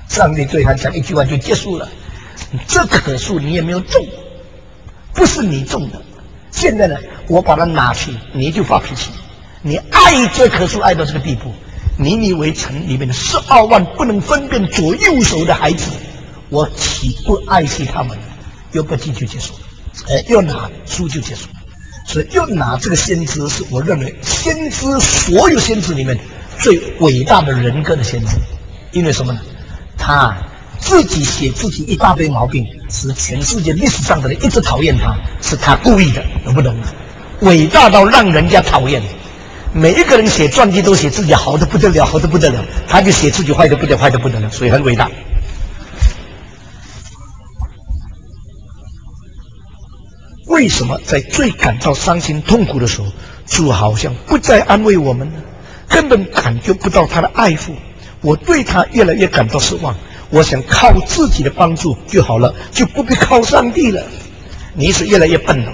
Speaker 1: 上帝对他讲一句话就结束了：这棵树你也没有种，不是你种的。现在呢，我把它拿去，你就发脾气。你爱这棵树爱到这个地步，尼尼微城里面的十二万不能分辨左右手的孩子，我岂不爱惜他们？约伯记就结束了，呃，又拿书就结束了。所以又拿这个先知是我认为先知所有先知里面最伟大的人格的先知，因为什么呢？他自己写自己一大堆毛病，使全世界历史上的人一直讨厌他，是他故意的，懂不懂？伟大到让人家讨厌。每一个人写传记都写自己好的不得了，好的不得了，他就写自己坏的不得坏的不得了，所以很伟大。为什么在最感到伤心痛苦的时候，主好像不再安慰我们呢？根本感觉不到他的爱护，我对他越来越感到失望。我想靠自己的帮助就好了，就不必靠上帝了。你是越来越笨了。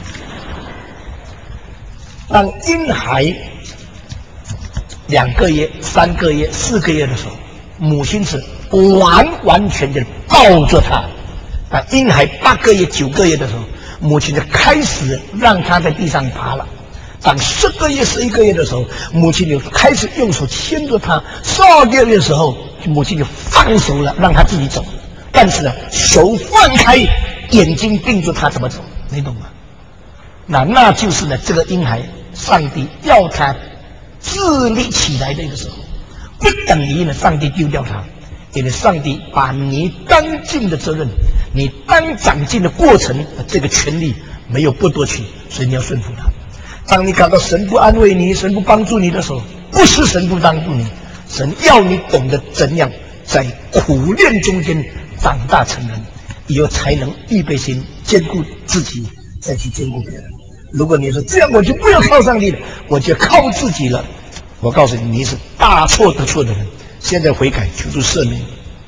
Speaker 1: 当婴孩两个月、三个月、四个月的时候，母亲是完完全全抱着他；当婴孩八个月、九个月的时候，母亲就开始让他在地上爬了。当十个月、十一个月的时候，母亲就开始用手牵着他；十二个月的时候，母亲就放手了，让他自己走。但是呢，手放开，眼睛盯着他怎么走，你懂吗？那那就是呢，这个婴孩，上帝要他自立起来的一个时候，不等于呢，上帝丢掉他，因为上帝把你当尽的责任，你当长进的过程，这个权利没有剥夺去，所以你要顺服他。当你感到神不安慰你，神不帮助你的时候，不是神不帮助你，神要你懂得怎样在苦练中间长大成人，以后才能预备心兼顾自己，再去兼顾别人。如果你说这样我就不要靠上帝了，我就靠自己了，我告诉你，你是大错特错的人。现在悔改，求主赦免。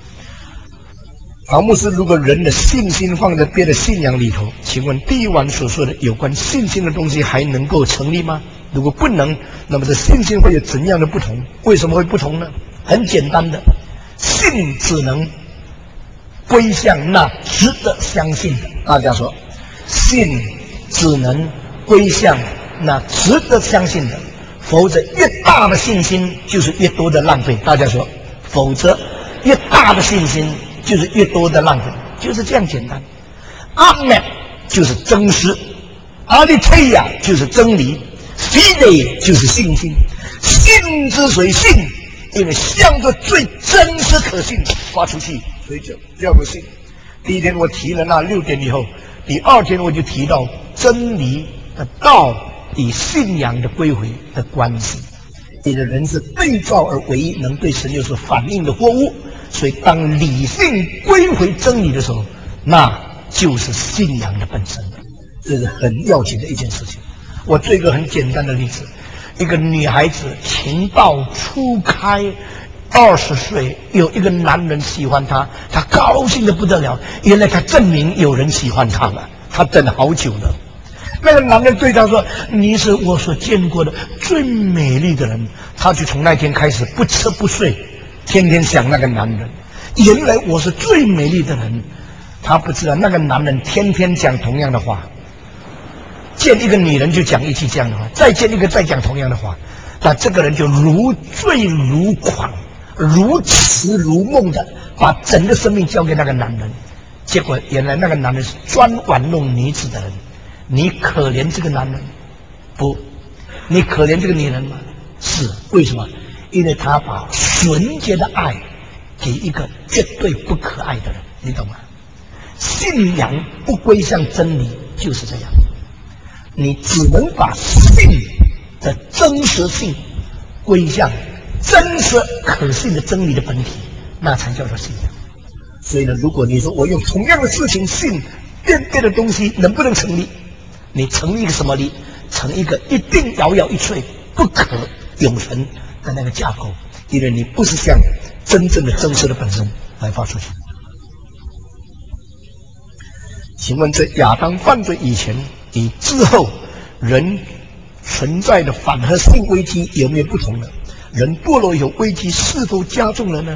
Speaker 1: 曹牧师，如果人的信心放在别的信仰里头，请问第一晚所说的有关信心的东西还能够成立吗？如果不能，那么这信心会有怎样的不同？为什么会不同呢？很简单的，信只能归向那值得相信的。大家说，信只能归向那值得相信的，否则越大的信心就是越多的浪费。大家说，否则越大的信心就是越多的浪费，就是这样简单。阿门就是真实，阿利忒亚就是真理，非得就是信心。信之所以信，因为向着最真实可信发出去，所以就叫做信。第一天我提了那六点以后，第二天我就提到真理的道与信仰的归回的关系。你的人是对照而唯一能对神有所反应的货物，所以当理性归回真理的时候，那就是信仰的本身，这是很要紧的一件事情。我做一个很简单的例子，一个女孩子情窦初开，二十岁，有一个男人喜欢她，她高兴得不得了，原来她证明有人喜欢她了，她等了好久了。那个男人对她说：“你是我所见过的最美丽的人。”她就从那天开始不吃不睡，天天想那个男人。原来我是最美丽的人，她不知道那个男人天天讲同样的话，见一个女人就讲一句这样的话，再见一个再讲同样的话，那这个人就如醉如狂，如痴如梦的把整个生命交给那个男人。结果原来那个男人是专玩弄女子的人。你可怜这个男人？不。你可怜这个女人吗？是。为什么？因为他把纯洁的爱给一个绝对不可爱的人，你懂吗？信仰不归向真理就是这样，你只能把信的真实性归向真实可信的真理的本体，那才叫做信仰。所以呢，如果你说我用同样的事情信变变的东西能不能成立？你成一个什么力？成一个一定摇摇欲坠、不可永存的那个架构，因为你不是向真正的真实的本身来发出去。请问在亚当犯罪以前与之后，人存在的反核性危机有没有不同呢？人堕落以后危机是否加重了呢？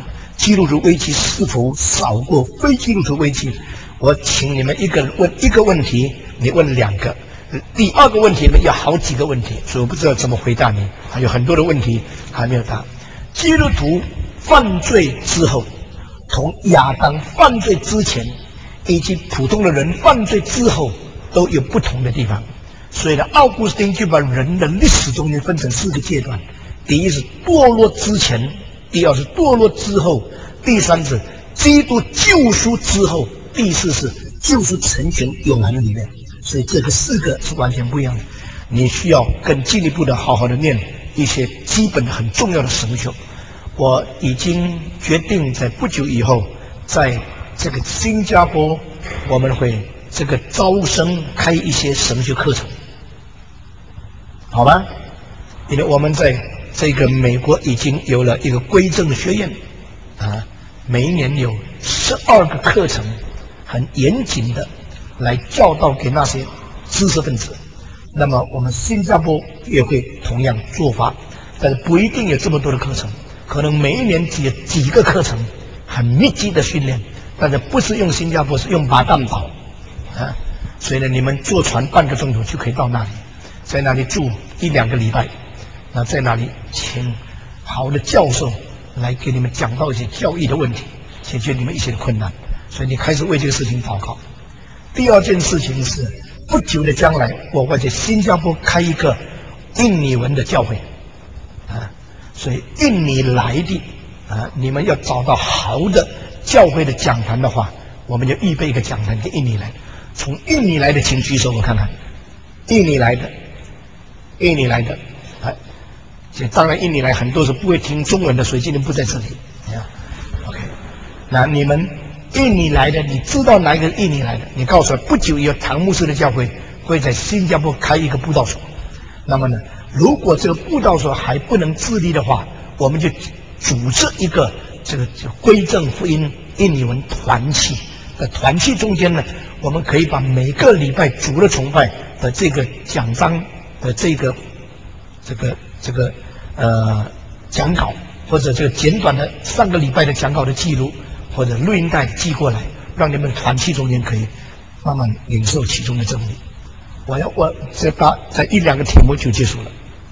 Speaker 1: 基督徒危机是否少过非基督徒危机？我请你们一个问一个问题，你问两个。第二个问题呢，有好几个问题，所以我不知道怎么回答你，还有很多的问题还没有答。基督徒犯罪之后，同亚当犯罪之前，以及普通的人犯罪之后，都有不同的地方。所以呢，奥古斯丁就把人的历史中间分成四个阶段：第一是堕落之前，第二是堕落之后，第三是基督救赎之后，第四是救赎成全永恒里面。所以这个四个是完全不一样的。你需要更进一步的好好的念一些基本很重要的神学。我已经决定在不久以后，在这个新加坡，我们会这个招生开一些神学课程，好吧？因为我们在这个美国已经有了一个归正学院啊，每一年有十二个课程，很严谨的来教导给那些知识分子。那么我们新加坡也会同样做法，但是不一定有这么多的课程，可能每一年只有几个课程，很密集的训练，但是不是用新加坡，是用巴淡岛啊。所以呢，你们坐船半个钟头就可以到那里，在那里住一两个礼拜，那在那里请好的教授来给你们讲到一些教育的问题，解决你们一些的困难。所以你开始为这个事情祷告。第二件事情是，不久的将来，我会在新加坡开一个印尼文的教会啊，所以印尼来的啊，你们要找到好的教会的讲坛的话，我们就预备一个讲坛给印尼来的。从印尼来的请举手，我看看。印尼来的，印尼来的，啊，当然印尼来很多是不会听中文的，所以今天不在这里。啊 OK， 那你们印尼来的，你知道哪一个印尼来的？你告诉我，不久以后唐牧师的教会会在新加坡开一个布道所。那么呢，如果这个布道所还不能自立的话，我们就组织一个这个就归正福音印尼文团契。在团契中间呢，我们可以把每个礼拜主日崇拜的这个讲章的这个这个这个呃讲稿，或者这个简短的上个礼拜的讲稿的记录，或者录音带寄过来，让你们团契中间可以慢慢领受其中的真理。我要我这大在一两个题目就结束了。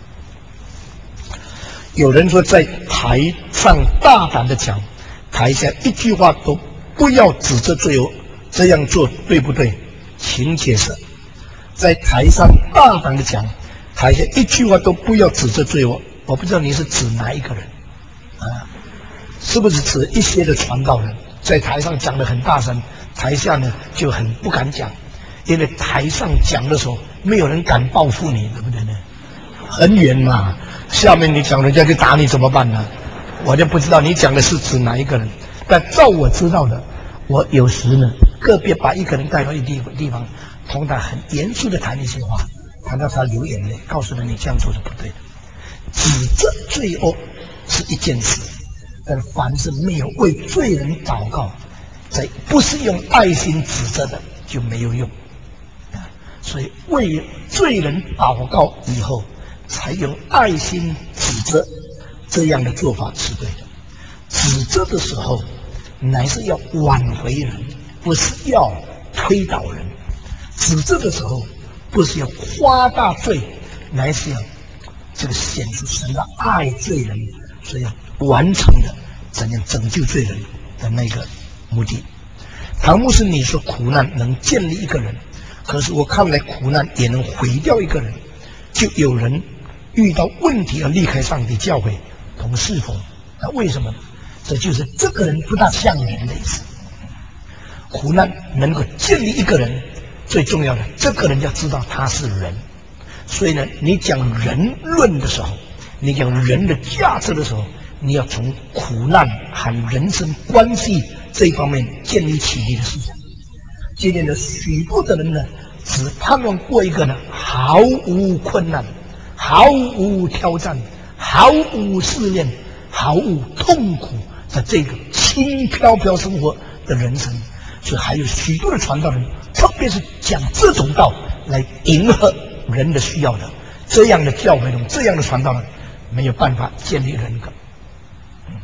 Speaker 1: 有人说在台上大胆的讲，台下一句话都不要指责罪恶，这样做对不对？请解释。在台上大胆的讲，台下一句话都不要指责罪恶，我不知道你是指哪一个人啊？是不是指一些的传道人在台上讲得很大声，台下呢就很不敢讲？因为台上讲的时候，没有人敢报复你，对不对呢？很远嘛，下面你讲人家就打你怎么办呢？我就不知道你讲的是指哪一个人。但照我知道的，我有时呢个别把一个人带到一个地方，同他很严肃的谈一些话，谈到他流眼泪，告诉他你这样做是不对的。指责罪恶是一件事，但凡是没有为罪人祷告，在不是用爱心指责的就没有用。所以为罪人祷告以后，才用爱心指责，这样的做法是对的。指责的时候，乃是要挽回人，不是要推倒人；指责的时候，不是要夸大罪，乃是要这个显出神的爱罪人，所以要完成的怎样拯救罪人的那个目的。唐牧师，你说苦难能建立一个人，可是我看来苦难也能毁掉一个人。就有人遇到问题而离开上帝教会同侍奉，那为什么呢？这就是这个人不大像人的意思。苦难能够建立一个人，最重要的，这个人要知道他是人。所以呢，你讲人论的时候，你讲人的价值的时候，你要从苦难和人生关系这一方面建立起你的思想。今天的许多的人呢，只盼望过一个呢毫无困难、毫无挑战、毫无试炼、毫无痛苦的这个轻飘飘生活的人生。所以还有许多的传道人，特别是讲这种道来迎合人的需要的，这样的教会中，这样的传道人没有办法建立人格。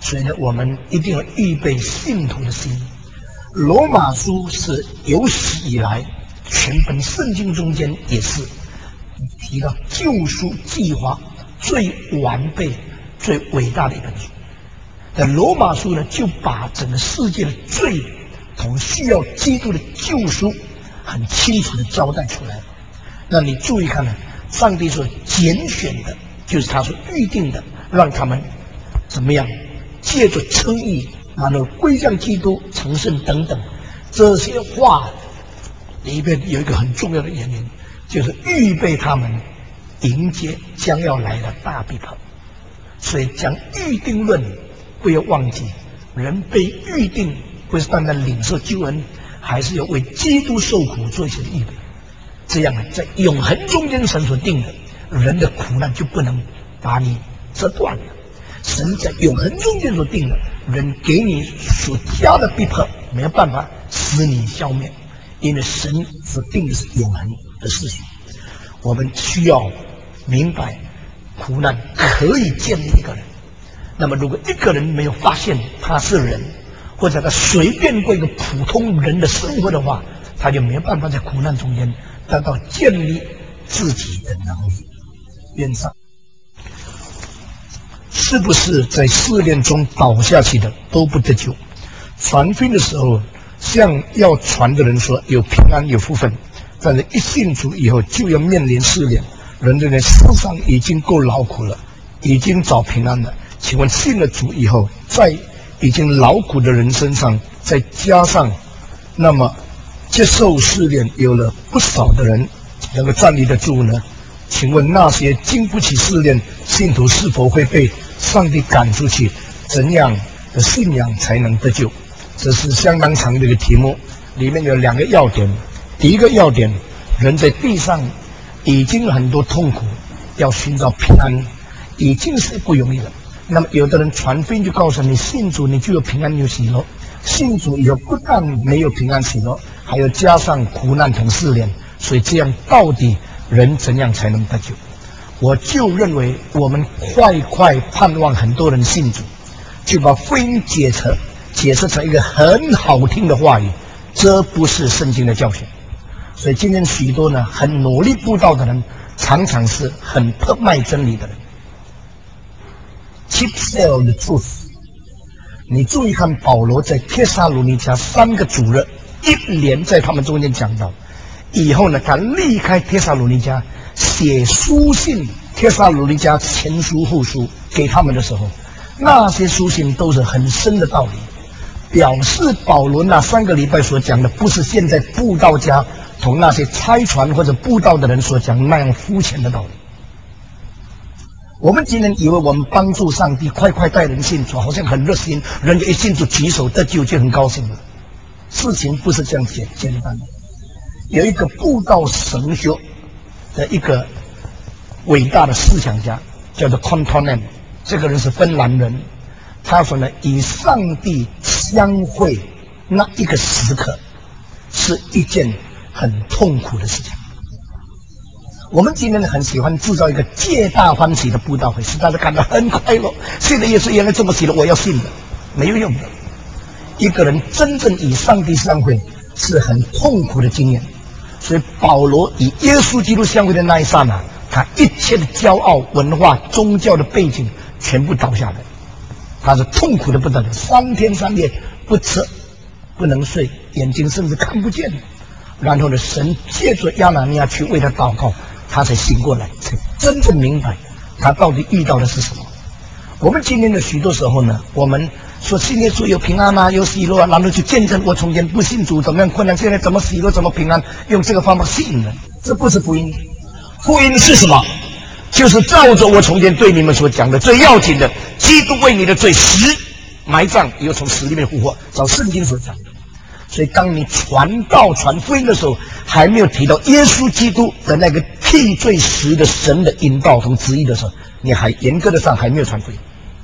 Speaker 1: 所以呢，我们一定要预备信徒的心。罗马书是有史以来全本圣经中间也是提到救赎计划最完备、最伟大的一本书。在罗马书呢，就把整个世界的罪同需要基督的救赎很清楚的交代出来。那你注意看呢，上帝所拣选的，就是他所预定的，让他们怎么样借着称义，然后归向基督、成圣等等，这些话里边有一个很重要的原因，就是预备他们迎接将要来的大逼迫。所以讲预定论，不要忘记，人被预定不是单单领受救恩，还是要为基督受苦做一些预备。这样呢，在永恒中间神所定的人的苦难就不能把你折断了。神在永恒中间所定的人给你所加的逼迫，没有办法使你消灭，因为神所定的是永恒的事情。我们需要明白，苦难可以建立一个人。那么如果一个人没有发现他是人，或者他随便过一个普通人的生活的话，他就没有办法在苦难中间得到建立自己的能力。愿上是不是在试炼中倒下去的都不得救？传福音的时候，向要传的人说有平安有福分，但是一信主以后就要面临试炼。人在世上已经够劳苦了，已经找平安了，请问信了主以后，在已经劳苦的人身上再加上那么接受试炼，有了不少的人能够站立得住呢？请问那些经不起试炼信徒是否会被上帝赶出去？怎样的信仰才能得救？这是相当长的一个题目，里面有两个要点。第一个要点，人在地上已经很多痛苦，要寻找平安已经是不容易了。那么有的人传福音就告诉你，信主你就有平安有喜乐，信主以后不但没有平安喜乐，还要加上苦难同试炼。所以这样到底人怎样才能得救？我就认为我们快快盼望很多人信主，就把福音解释解释成一个很好听的话语，这不是圣经的教训。所以今天许多呢很努力布道的人，常常是很特卖真理的人 ，cheap sell the truth。你注意看保罗在帖撒罗尼迦三个主日一连在他们中间讲到，以后呢，他离开帖撒罗尼迦，写书信帖撒罗尼迦前书后书给他们的时候，那些书信都是很深的道理，表示保罗那三个礼拜所讲的，不是现在布道家同那些拆船或者布道的人所讲那样肤浅的道理。我们今天以为我们帮助上帝快快带人信主，好像很热心，人家一信主举手得救就很高兴了。事情不是这样简简单的。有一个布道神学的一个伟大的思想家叫做 Kontonen， 这个人是芬兰人。他说呢，与上帝相会那一个时刻是一件很痛苦的事情。我们今天很喜欢制造一个皆大欢喜的布道会，使大家感到很快乐，信的耶稣原来这么喜乐，我要信的，没有用的。一个人真正与上帝相会是很痛苦的经验。所以保罗与耶稣基督相会的那一刹那，他一切的骄傲、文化、宗教的背景全部倒下来，他是痛苦的不得了，三天三夜不吃不能睡，眼睛甚至看不见。然后呢，神借着亚拿尼亚去为他祷告，他才醒过来，才真正明白他到底遇到的是什么。我们今天的许多时候呢，我们说信耶稣有平安啊，有喜乐啊，然后去见证我从前不信主怎么样困难，现在怎么喜乐怎么平安，用这个方法吸引人，这不是福音。福音是什么？就是照着我从前对你们所讲的，最要紧的，基督为你的罪死埋葬，以后从死里面复活，照圣经所讲的。所以当你传道传福音的时候，还没有提到耶稣基督的那个替罪死的神的引导同旨意的时候，你还严格的上还没有传福音。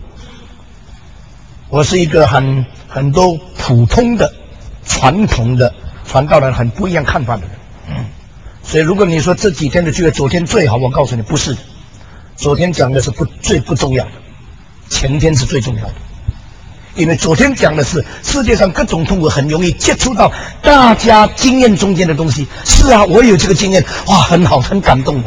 Speaker 1: 我是一个很很多普通的传统的传道人很不一样看法的人，嗯，所以如果你说这几天的聚会昨天最好，我告诉你不是的，昨天讲的是不最不重要的，前天是最重要的。 因为昨天讲的是世界上各种痛苦很容易接触到大家经验中间的东西。是啊，我有这个经验，哇，很好，很感动我。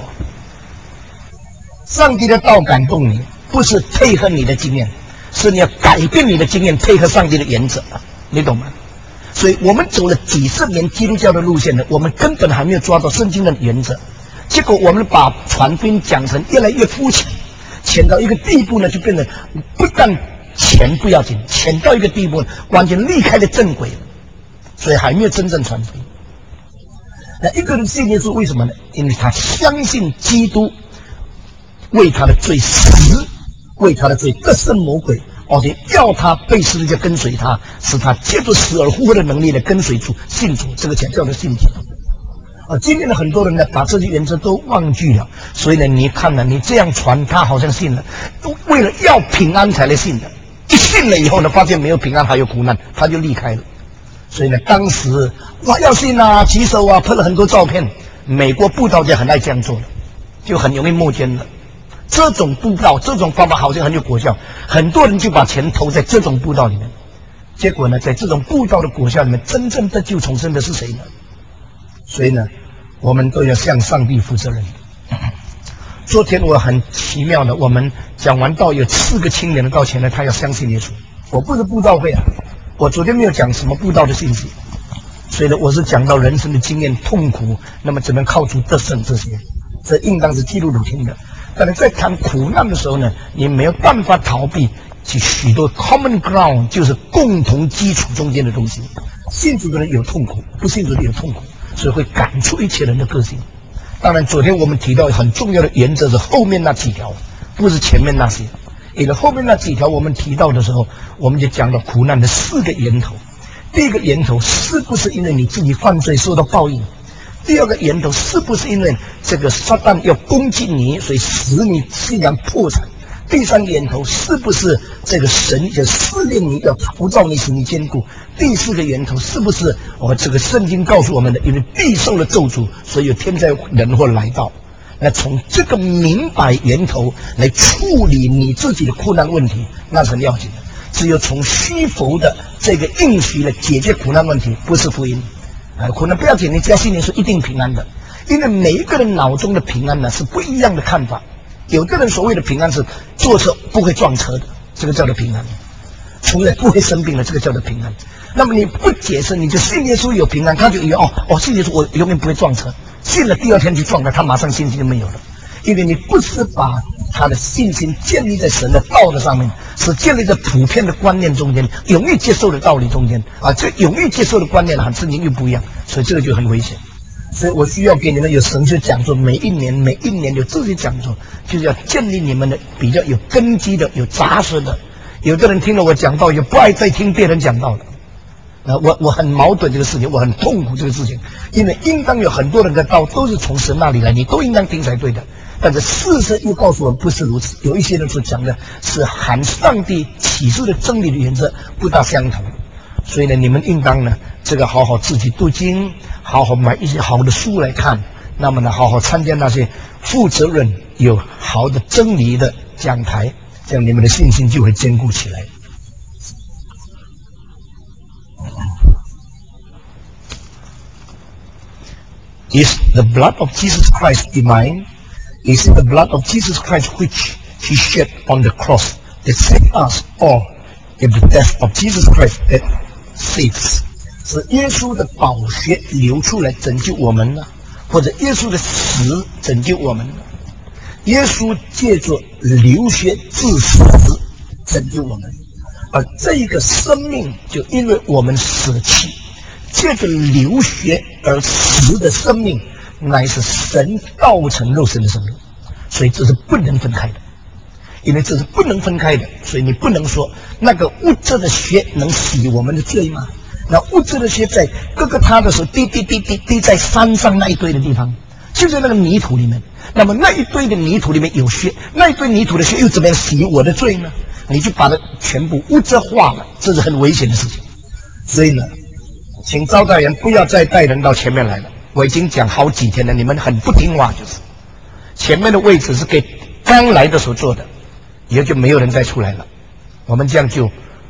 Speaker 1: 上帝的道感动你，不是配合你的经验，是你要改变你的经验，配合上帝的原则，你懂吗？所以我们走了几十年基督教的路线呢，我们根本还没有抓到圣经的原则，结果我们把传福音讲成越来越肤浅，浅到一个地步呢，就变成不但钱不要紧，浅到一个地步完全离开了正轨了，所以还没有真正传福音。那一个人信耶稣为什么呢？因为他相信基督为他的罪死，为他的罪得胜魔鬼，而且要他被十字架跟随他，使他借助死而复活的能力来跟随主信主，这个才叫做信主。啊，今天的很多人呢，把这些原则都忘记了，所以呢，你看了你这样传，他好像信了，为了要平安才来信的。一信了以后呢，发现没有平安还有苦难，他就离开了。所以呢，当时哇要信啊，举手啊，拍了很多照片。美国布道家很爱这样做的，就很容易摸肩的。这种布道，这种方法好像很有果效，很多人就把钱投在这种布道里面。结果呢，在这种布道的果效里面，真正得救重生的是谁呢？所以呢，我们都要向上帝负责任。昨天我很奇妙的，我们讲完道，有四个青年到前来，他要相信耶稣。我不是布道会啊，我昨天没有讲什么布道的信息，所以呢，我是讲到人生的经验、痛苦，那么只能靠主得胜这些，这应当是基督徒听的。但是在谈苦难的时候呢，你没有办法逃避其许多 common ground， 就是共同基础中间的东西。信主的人有痛苦，不信主的有痛苦，所以会感触一切人的个性。当然，昨天我们提到很重要的原则是后面那几条，不是前面那些。因为后面那几条我们提到的时候，我们就讲到苦难的四个源头。第一个源头是不是因为你自己犯罪受到报应？第二个源头是不是因为这个撒旦要攻击你，所以使你信仰破产？第三个源头是不是这个神要试炼你，要陶造你，使你坚固？第四个源头是不是我、哦、这个圣经告诉我们的，因为必受了咒诅，所以有天灾人祸来到。那从这个明白源头来处理你自己的苦难问题，那是很要紧的。只有从虚浮的这个应许来解决苦难问题，不是福音。啊，苦难不要紧，你只要信耶稣一定平安的。因为每一个人脑中的平安呢是不一样的看法。有的人所谓的平安是坐车不会撞车的，这个叫做平安；从来不会生病的，这个叫做平安。那么你不解释，你就信耶稣有平安，他就以为哦哦，信耶稣我永远不会撞车，信了第二天就撞了，他马上信心就没有了。因为你不是把他的信心建立在神的道的上面，是建立在普遍的观念中间，容易接受的道理中间啊，这容易接受的观念和圣经又不一样，所以这个就很危险。所以我需要给你们有神学讲座，每一年每一年有这些讲座，就是要建立你们的比较有根基的、有扎实的。有的人听了我讲道，也不爱再听别人讲道了。呃，我我很矛盾这个事情，我很痛苦这个事情，因为应当有很多人的道都是从神那里来，你都应当听才对的。但是事实又告诉我们不是如此，有一些人所讲的是含上帝启示的真理的原则不大相同。所以呢，你们应当呢，这个好好自己读经，好好买一些好的书来看，那么呢，好好参加那些负责任、有好的真理的讲台，这样你们的信心就会坚固起来。Is the blood of Jesus Christ divine? Is it the blood of Jesus Christ which He shed on the cross that saved us, or is the death of Jesus Christ that saves? 是耶稣的宝血流出来拯救我们呢，或者耶稣的死拯救我们呢？耶稣借着流血致死拯救我们，而这个生命就因为我们舍弃，借着流血而死的生命，乃是神道成肉身的生命，所以这是不能分开的。因为这是不能分开的，所以你不能说那个物质的血能洗我们的罪吗？那物质的血在各个他的时候滴滴滴滴滴在山上那一堆的地方，就在那个泥土里面。那么那一堆的泥土里面有血，那一堆泥土的血又怎么样洗我的罪呢？你就把它全部物质化了，这是很危险的事情。所以呢，请招待员不要再带人到前面来了。我已经讲好几天了，你们很不听话，就是前面的位置是给刚来的时候坐的，以后就没有人再出来了。我们这样就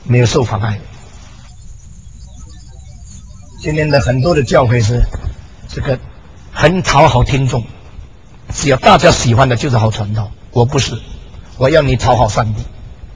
Speaker 1: 没有受妨碍。今天的很多的教会是这个很讨好听众，只要大家喜欢的就是好传道。我不是，我要你讨好上帝。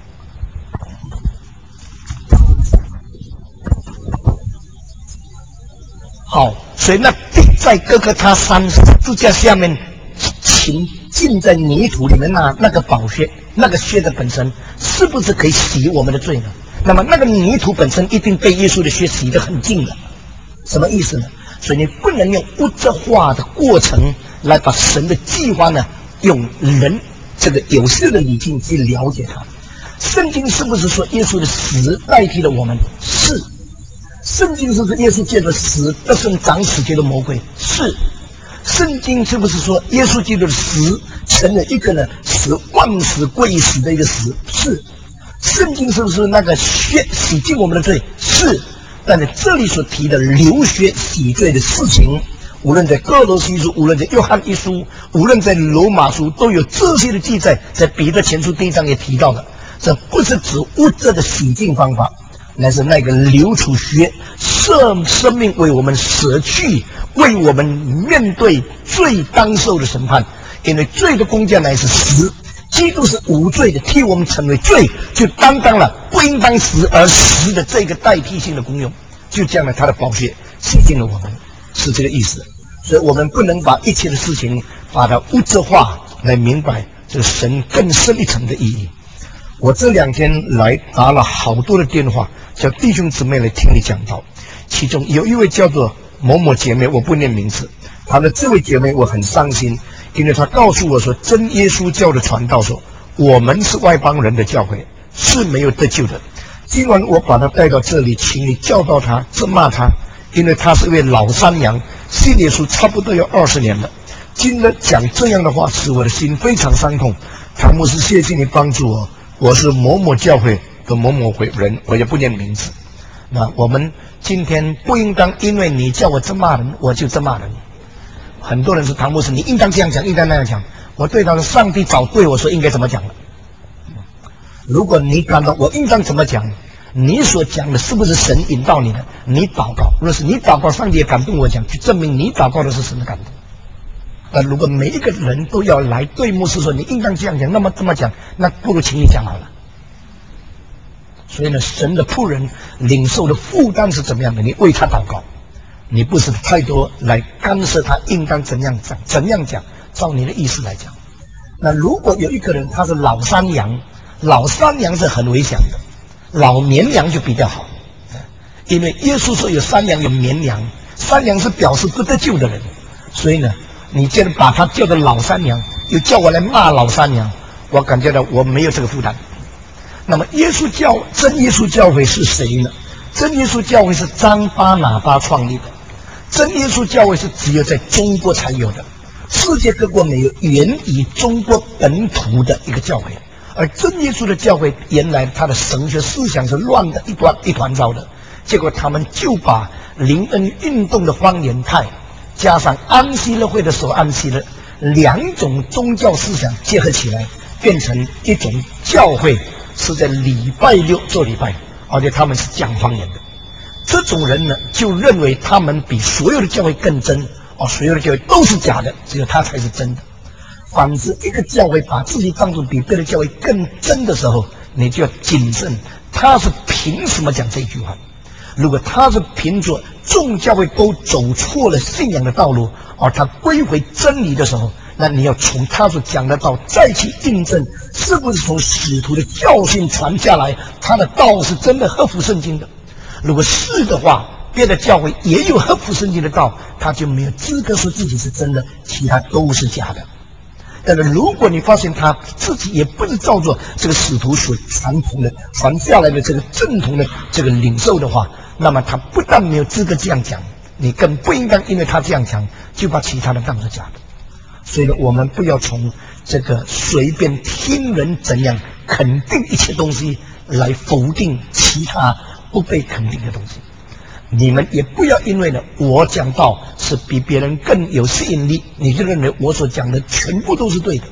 Speaker 1: 好，所以那钉在哥哥他山十字架下面，浸浸在泥土里面那那个宝血，那个血的本身是不是可以洗我们的罪呢？那么那个泥土本身一定被耶稣的血洗得很净的。什么意思呢？所以你不能用物质化的过程来把神的计划呢，用人这个有限的理性去了解它。圣经是不是说耶稣的死代替了我们？是。圣经是不是耶稣借着死得胜掌死结的魔鬼？是。圣经是不是说耶稣基督的死成了一个呢使万死归死的一个死？是。圣经是不是那个血洗净我们的罪？是。但是这里所提的流血洗罪的事情，无论在哥罗西书，无论在约翰一书，无论在罗马书，都有这些的记载，在彼得前书第一章也提到了。这不是指物质的洗净方法，乃是那个流出血舍生命为我们舍去，为我们面对罪当受的审判。因为罪的工价乃是死，基督是无罪的，替我们成为罪，就担当了不应当死而死的这个代替性的功用，就这样的他的宝血洗净了我们，是这个意思。所以我们不能把一切的事情把它物质化，来明白这个神更深一层的意义。我这两天来打了好多的电话，叫弟兄姊妹来听你讲道，其中有一位叫做某某姐妹，我不念名字，她的这位姐妹我很伤心，因为她告诉我说，真耶稣教的传道说，我们是外邦人的教会，是没有得救的。今晚我把她带到这里，请你教导她，责骂她，因为她是一位老山羊，信耶稣差不多有二十年了。今天讲这样的话，使我的心非常伤痛。唐牧师，谢谢你帮助我。我是某某教会的某某人，我也不念名字。那我们今天不应当因为你叫我这骂人，我就这骂人。很多人是唐牧师，你应当这样讲，应当那样讲。我对他说，上帝早对我说应该怎么讲了。如果你感到我应当怎么讲，你所讲的是不是神引导你的？你祷告，若是你祷告，上帝也感动我讲，就证明你祷告的是神的感动。那如果每一个人都要来对牧师说你应当这样讲，那么这么讲，那不如请你讲好了。所以呢，神的仆人领受的负担是怎么样的？你为他祷告，你不是太多来干涉他应当怎样讲，怎样讲，照你的意思来讲。那如果有一个人他是老山羊，老山羊是很危险的，老绵羊就比较好，因为耶稣说有山羊有绵羊，山羊是表示不得救的人，所以呢。你既然把他叫做老山羊，又叫我来骂老山羊，我感觉到我没有这个负担。那么耶稣教真耶稣教会是谁呢？真耶稣教会是张巴拿巴创立的，真耶稣教会是只有在中国才有的，世界各国没有，源于中国本土的一个教会。而真耶稣的教会原来他的神学思想是乱的一团一团糟的，结果他们就把灵恩运动的方言派加上安息日会的时候安息日，两种宗教思想结合起来，变成一种教会，是在礼拜六做礼拜，而且他们是讲方言的。这种人呢，就认为他们比所有的教会更真，哦，所有的教会都是假的，只有他才是真的。反之，一个教会把自己当作比别的教会更真的时候，你就要谨慎，他是凭什么讲这句话？如果他是凭着众教会都走错了信仰的道路，而他归回真理的时候，那你要从他所讲的道再去印证，是不是从使徒的教训传下来，他的道是真的合乎圣经的。如果是的话，别的教会也有合乎圣经的道，他就没有资格说自己是真的，其他都是假的。但是如果你发现他自己也不是照着这个使徒所传统的传下来的这个正统的这个领受的话，那么他不但没有资格这样讲，你更不应当因为他这样讲就把其他的当作假的。所以呢，我们不要从这个随便听人怎样肯定一切东西来否定其他不被肯定的东西。你们也不要因为呢我讲道是比别人更有吸引力，你就认为我所讲的全部都是对的。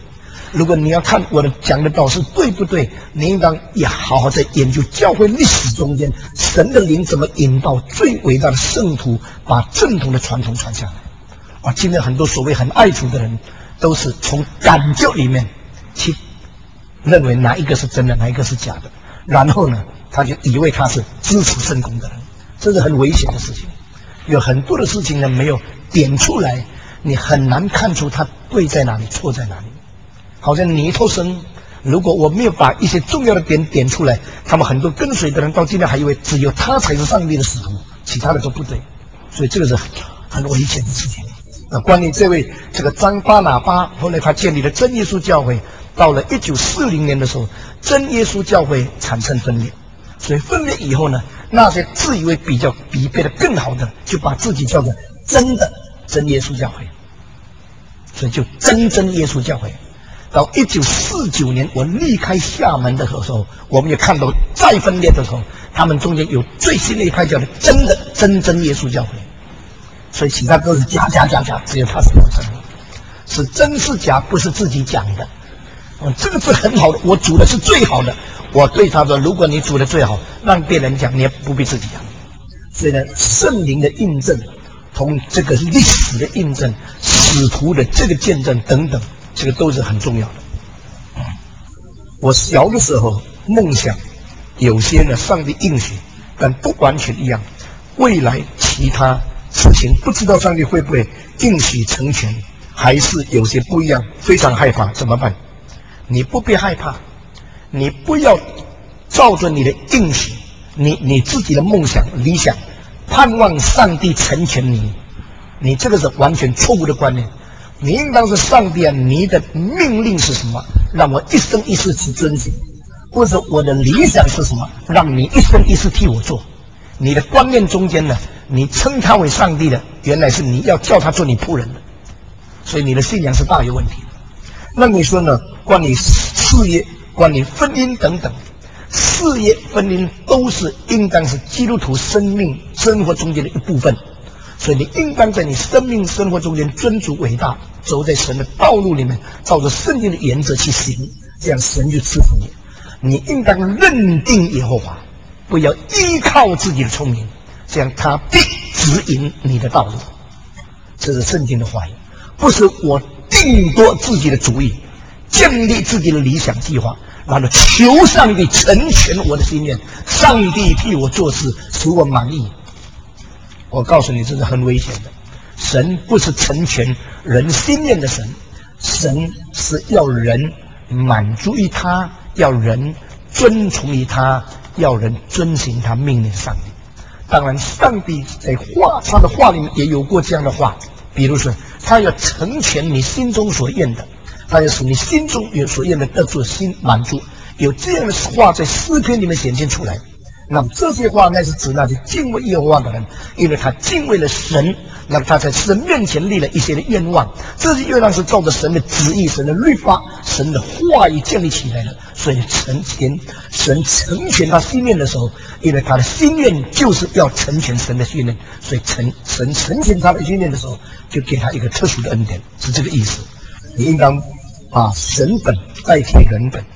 Speaker 1: 如果你要看我的讲的道是对不对，你应当也好好在研究教会历史中间神的灵怎么引导最伟大的圣徒把正统的传统传下来。啊，今天很多所谓很爱主的人，都是从感觉里面去认为哪一个是真的，哪一个是假的，然后呢，他就以为他是支持圣公的人，这是很危险的事情。有很多的事情呢，没有点出来，你很难看出他对在哪里，错在哪里。好像尼托生，如果我没有把一些重要的点点出来，他们很多跟随的人到今天还以为只有他才是上帝的使徒，其他的都不对。所以这个是很危险的事情。那关于这位这个张巴拿巴，后来他建立了真耶稣教会，到了一九四零年的时候，真耶稣教会产生分裂。所以分裂以后呢，那些自以为比较比别的更好的，就把自己叫做真的真耶稣教会，所以就真真耶稣教会。到一九四九年我离开厦门的时候，我们也看到再分裂的时候，他们中间有最新的一派叫做真的真真耶稣教会。所以其他都是假假假假，只有他是真的，是真是假，不是自己讲的。嗯，这个是很好的，我煮的是最好的。我对他说，如果你煮的最好，让别人讲，你也不必自己讲。所以呢，圣灵的印证同这个历史的印证、使徒的这个见证等等，这个都是很重要的。嗯，我小的时候梦想，有些呢上帝应许，但不完全一样。未来其他事情不知道上帝会不会应许成全，还是有些不一样，非常害怕，怎么办？你不必害怕，你不要照着你的应许，你你自己的梦想理想，盼望上帝成全你，你这个是完全错误的观念。你应当是上帝啊，你的命令是什么，让我一生一世去遵循，或者我的理想是什么，让你一生一世替我做。你的观念中间呢，你称他为上帝的，原来是你要叫他做你仆人的，所以你的信仰是大有问题的。那你说呢？关于事业、关于婚姻等等，事业、婚姻都是应当是基督徒生命生活中间的一部分，所以你应当在你生命生活中间尊主伟大，走在神的道路里面，照着圣经的原则去行，这样神就赐福你。你应当认定耶和华，不要依靠自己的聪明，这样他必指引你的道路。这是圣经的话语，不是我定夺自己的主意，建立自己的理想计划，然后求上帝成全我的心愿，上帝替我做事，使我满意。我告诉你，这是很危险的。神不是成全人心愿的神，神是要人满足于他，要人遵从于他，要人遵行他命令的上帝。当然上帝在话他的话里面也有过这样的话，比如说他要成全你心中所愿的，他要使你心中有所愿的得着心满足，有这样的话在诗篇里面显现出来。那么这些话乃是指那些敬畏耶和华的人，因为他敬畏了神，那么他在神面前立了一些的愿望，这些愿望是照着神的旨意、神的律法、神的话语建立起来的。所以成全神成全他心愿的时候，因为他的心愿就是要成全神的心愿，所以成神成全他的心愿的时候，就给他一个特殊的恩典，是这个意思。你应当把神本代替人本。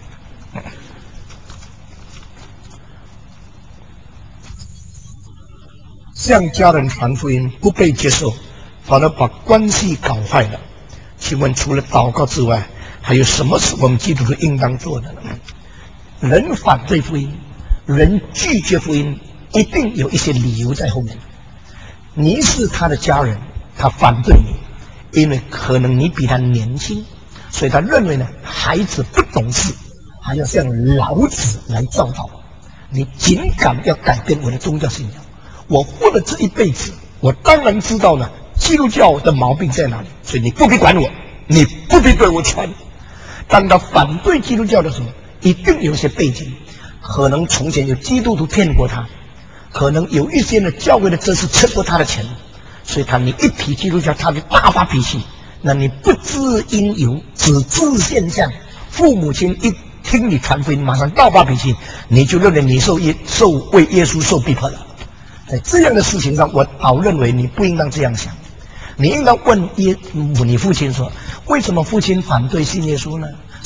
Speaker 1: 向家人传福音不被接受，反而把关系搞坏了。请问除了祷告之外，还有什么是我们基督徒应当做的呢？人反对福音，人拒绝福音，一定有一些理由在后面。你是他的家人，他反对你，因为可能你比他年轻，所以他认为呢，孩子不懂事，还要向老子来教导。你尽敢要改变我的宗教信仰。我活了这一辈子，我当然知道了基督教的毛病在哪里，所以你不必管我，你不必对我传。当他反对基督教的时候，一定有些背景，可能从前有基督徒骗过他，可能有一些呢教会的真是吃过他的钱，所以他你一提基督教，他就大发脾气。那你不知因由，只知现象，父母亲一听你传福音，马上大发脾气，你就认为你受耶受为耶稣受逼迫了。在这样的事情上，我倒认为你不应当这样想，你应当问耶你父亲说，为什么父亲反对信耶稣呢？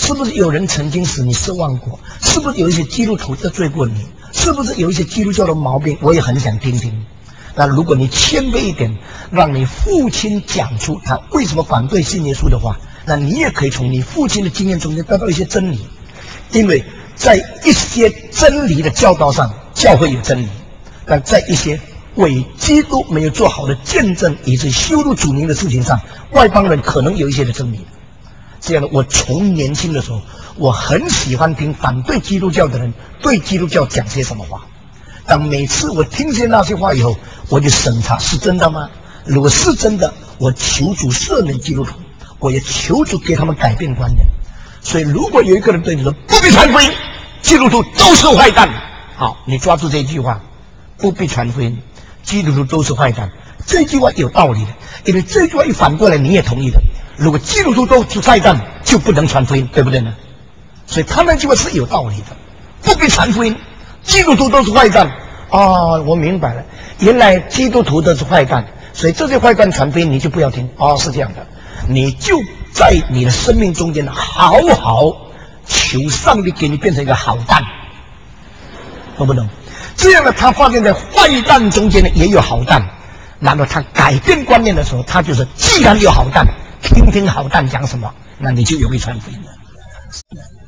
Speaker 1: 是不是有人曾经使你失望过？是不是有一些基督徒得罪过你？是不是有一些基督教的毛病？我也很想听听。那如果你谦卑一点，让你父亲讲出他为什么反对信耶稣的话，那你也可以从你父亲的经验中间得到一些真理。因为在一些真理的教导上，教会有真理，但在一些为基督没有做好的见证以及羞辱主名的事情上，外邦人可能有一些的真理。这样的，我从年轻的时候，我很喜欢听反对基督教的人对基督教讲些什么话。但每次我听见那些话以后，我就审查是真的吗？如果是真的，我求主赦免基督徒，我也求主给他们改变观念。所以，如果有一个人对你说不必传福音，基督徒都是坏蛋，好，你抓住这句话，不必传福音，基督徒都是坏蛋，这句话有道理的，因为这句话一反过来你也同意的。如果基督徒都是坏蛋，就不能传福音，对不对呢？所以他那句话是有道理的，不必传福音，基督徒都是坏蛋。哦，我明白了，原来基督徒都是坏蛋，所以这些坏蛋传福音你就不要听。哦，是这样的，你就在你的生命中间好好求上帝给你变成一个好蛋，懂不懂？这样呢，他发现在坏蛋中间呢也有好蛋，然后他改变观念的时候，他就是既然有好蛋，听听好蛋讲什么，那你就容易传福音了。